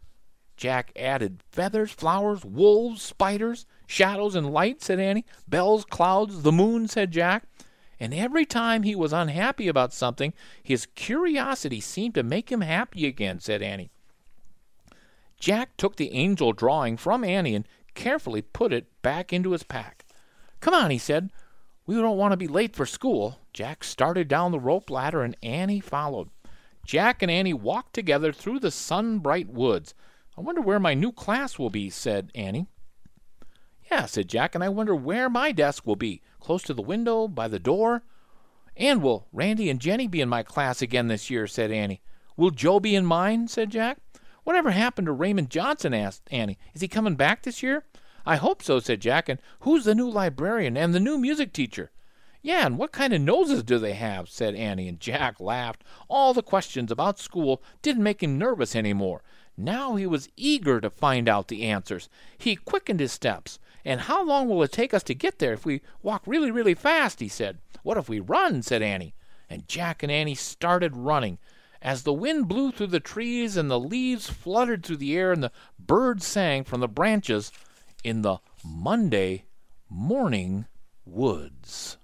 Jack added feathers, flowers, wolves, spiders, shadows, and light, said Annie. "Bells, clouds, the moon," said Jack. And every time he was unhappy about something, his curiosity seemed to make him happy again, said Annie. Jack took the angel drawing from Annie and carefully put it back into his pack. "Come on," he said. "We don't want to be late for school." Jack started down the rope ladder and Annie followed. Jack and Annie walked together through the sun-bright woods. "I wonder where my new class will be," said Annie. "Yeah," said Jack, "and I wonder where my desk will be, close to the window, by the door." "And will Randy and Jenny be in my class again this year?" said Annie. "Will Joe be in mine?" said Jack. "Whatever happened to Raymond Johnson?" asked Annie. "Is he coming back this year?" I hope so, said Jack. And who's the new librarian and the new music teacher? Yeah, and what kind of noses do they have? Said Annie, and Jack laughed. All the questions about school didn't make him nervous anymore. Now he was eager to find out the answers. He quickened his steps. And how long will it take us to get there if we walk really, really fast? He said. What if we run? Said Annie. And Jack and Annie started running. As the wind blew through the trees and the leaves fluttered through the air and the birds sang from the branches in the Monday morning woods.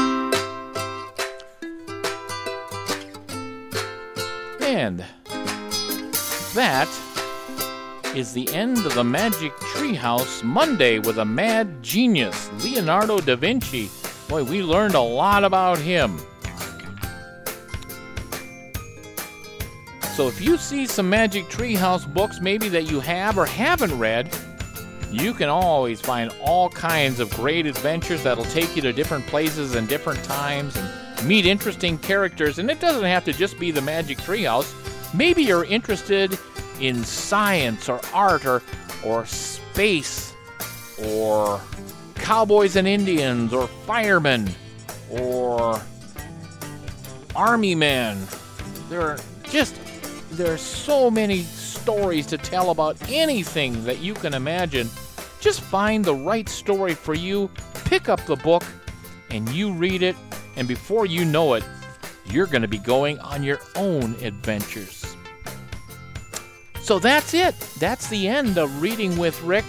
And that is the end of the Magic Treehouse Monday with a mad genius, Leonardo da Vinci. Boy, we learned a lot about him. So if you see some Magic Treehouse books maybe that you have or haven't read, you can always find all kinds of great adventures that'll take you to different places and different times and meet interesting characters. And it doesn't have to just be the Magic Treehouse. Maybe you're interested in science or art or space or cowboys and Indians or firemen or army men. There's so many stories to tell about anything that you can imagine. Just find the right story for you, pick up the book, and you read it, and before you know it, you're going to be going on your own adventures. So that's it. That's the end of Reading with Rick.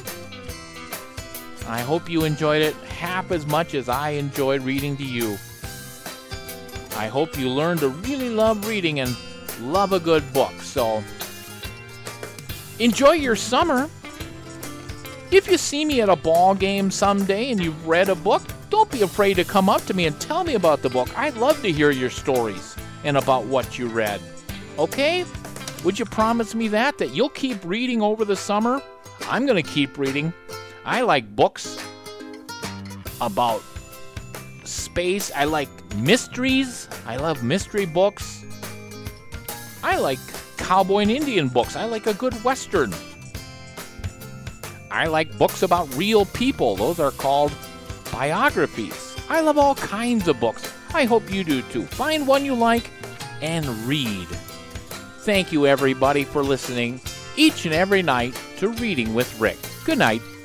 I hope you enjoyed it half as much as I enjoyed reading to you. I hope you learned to really love reading and love a good book. So enjoy your summer. If you see me at a ball game someday and you've read a book, don't be afraid to come up to me and tell me about the book. I'd love to hear your stories and about what you read. Okay? Would you promise me that you'll keep reading over the summer? I'm going to keep reading. I like books about space. I like mysteries. I love mystery books. I like cowboy and Indian books. I like a good Western. I like books about real people. Those are called biographies. I love all kinds of books. I hope you do too. Find one you like and read. Thank you, everybody, for listening each and every night to Reading with Rick. Good night.